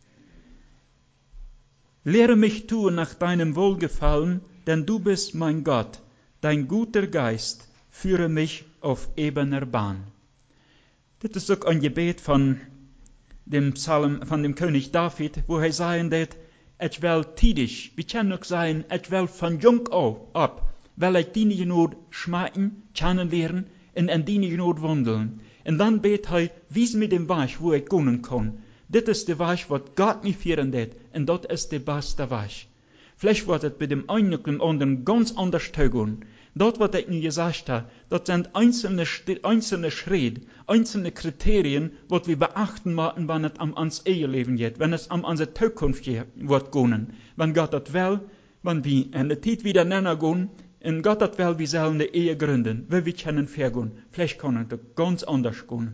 Lehre mich tun nach deinem Wohlgefallen, denn du bist mein Gott. Dein guter Geist führe mich auf ebener Bahn. Das ist auch ein Gebet von dem Psalm, von dem König David, wo er sagen wird, ich will tidig, wir können auch sagen, ich will von jung auf ab, will ich deine Genot schmecken, kennenlernen und in deine Genot wandeln. Und dann bet er, wies mir den Weg, wo ich gehen kann. Das ist der Weg, was Gott mich führen wird, und das ist der beste Weg. Vielleicht wird es bei dem einen und dem anderen ganz anders gehen. Das, was ich nun gesagt habe, das sind einzelne, einzelne Schritte, einzelne Kriterien, die wir beachten müssen, wenn es um uns Eheleben geht, wenn es um unsere Zukunft wird gehen. Wenn Gott das will, wenn wir in der Zeit wieder näher gehen, und Gott das will, wir sollen eine Ehe gründen, weil wir können vergehen. Vielleicht kann es ganz anders gehen.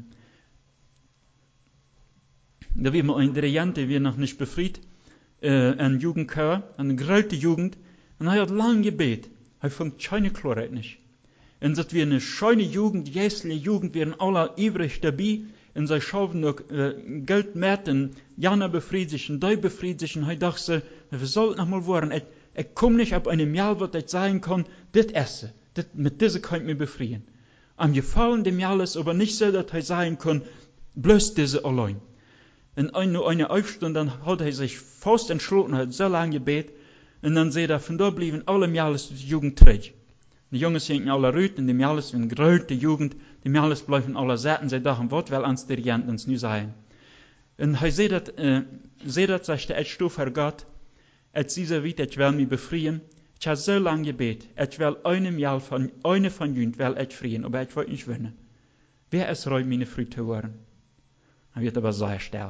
Da wir mal ein Dirigent, wir noch nicht befreit, äh, ein Jugendchor, eine große Jugend, und er hat lange gebetet. Er fängt keine Klarheit nicht. Und dass wir eine schöne Jugend, jässliche Jugend, wir sind alle ewig dabei, und sie schaffen noch äh, Geld mit, und Jana befreit sich, und die befreit sich, und er dachte, wir sollten noch mal werden, ich, ich komme nicht auf einem Jahr, wo ich sagen kann, das esse, das, mit diesem kann ich mich befreien. Am Gefallen dem Jahr ist aber nicht so, dass er sagen kann, bloß diese allein. Und eine, eine Aufstunde, dann hat er sich fast entschlossen, hat so lange gebetet, und dann sagt er, von da blieben alle Jahres die Jugend trägt. Die Jungs sind alle rüt, und die Jahres sind größte Jugend, die Jahres bleiben alle Seiten, sie dachten, was will uns der Dirigent uns nu sein? Und er sagt, äh, sagt, sagt er, ich stehe vor Gott, als dieser Wied, ich will mich befreien, ich habe so lange gebetet, ich will einem Jahr von, eine von Jünd will ich freien, aber ich will nicht gewinnen. Wer ist reut, meine Früh zu hören? Er wird aber sehr still.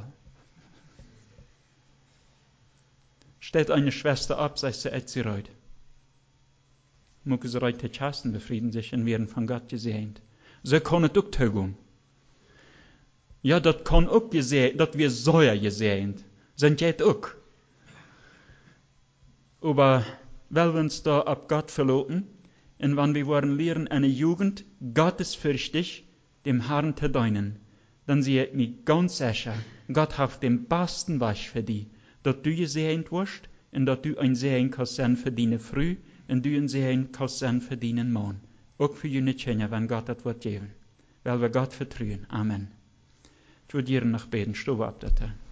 Steht eine Schwester ab, sagt sie, et sie reut. Mögen sie reut die Chasten befrieden sich und werden von Gott gesehnt. So kann es auch tun. Ja, das kann auch gesehen, dass wir säuer gesehnt sind, geht auch. Aber weil wir uns da ab Gott verloten, und wenn wir wollen lernen, eine Jugend gottesfürchtig dem Herrn zu dienen, dann sehe ich mich ganz sicher, Gott hat den besten Weg für dich, dass du gesegnet wirst und dass du ein Segen kannst sein für deine Frau und du ein Segen kannst sein für deinen Mann. Auch für deine Kinder, wenn Gott das wird geben. Weil wir Gott vertrauen. Amen. Ich würde dir noch beten, stopp ab,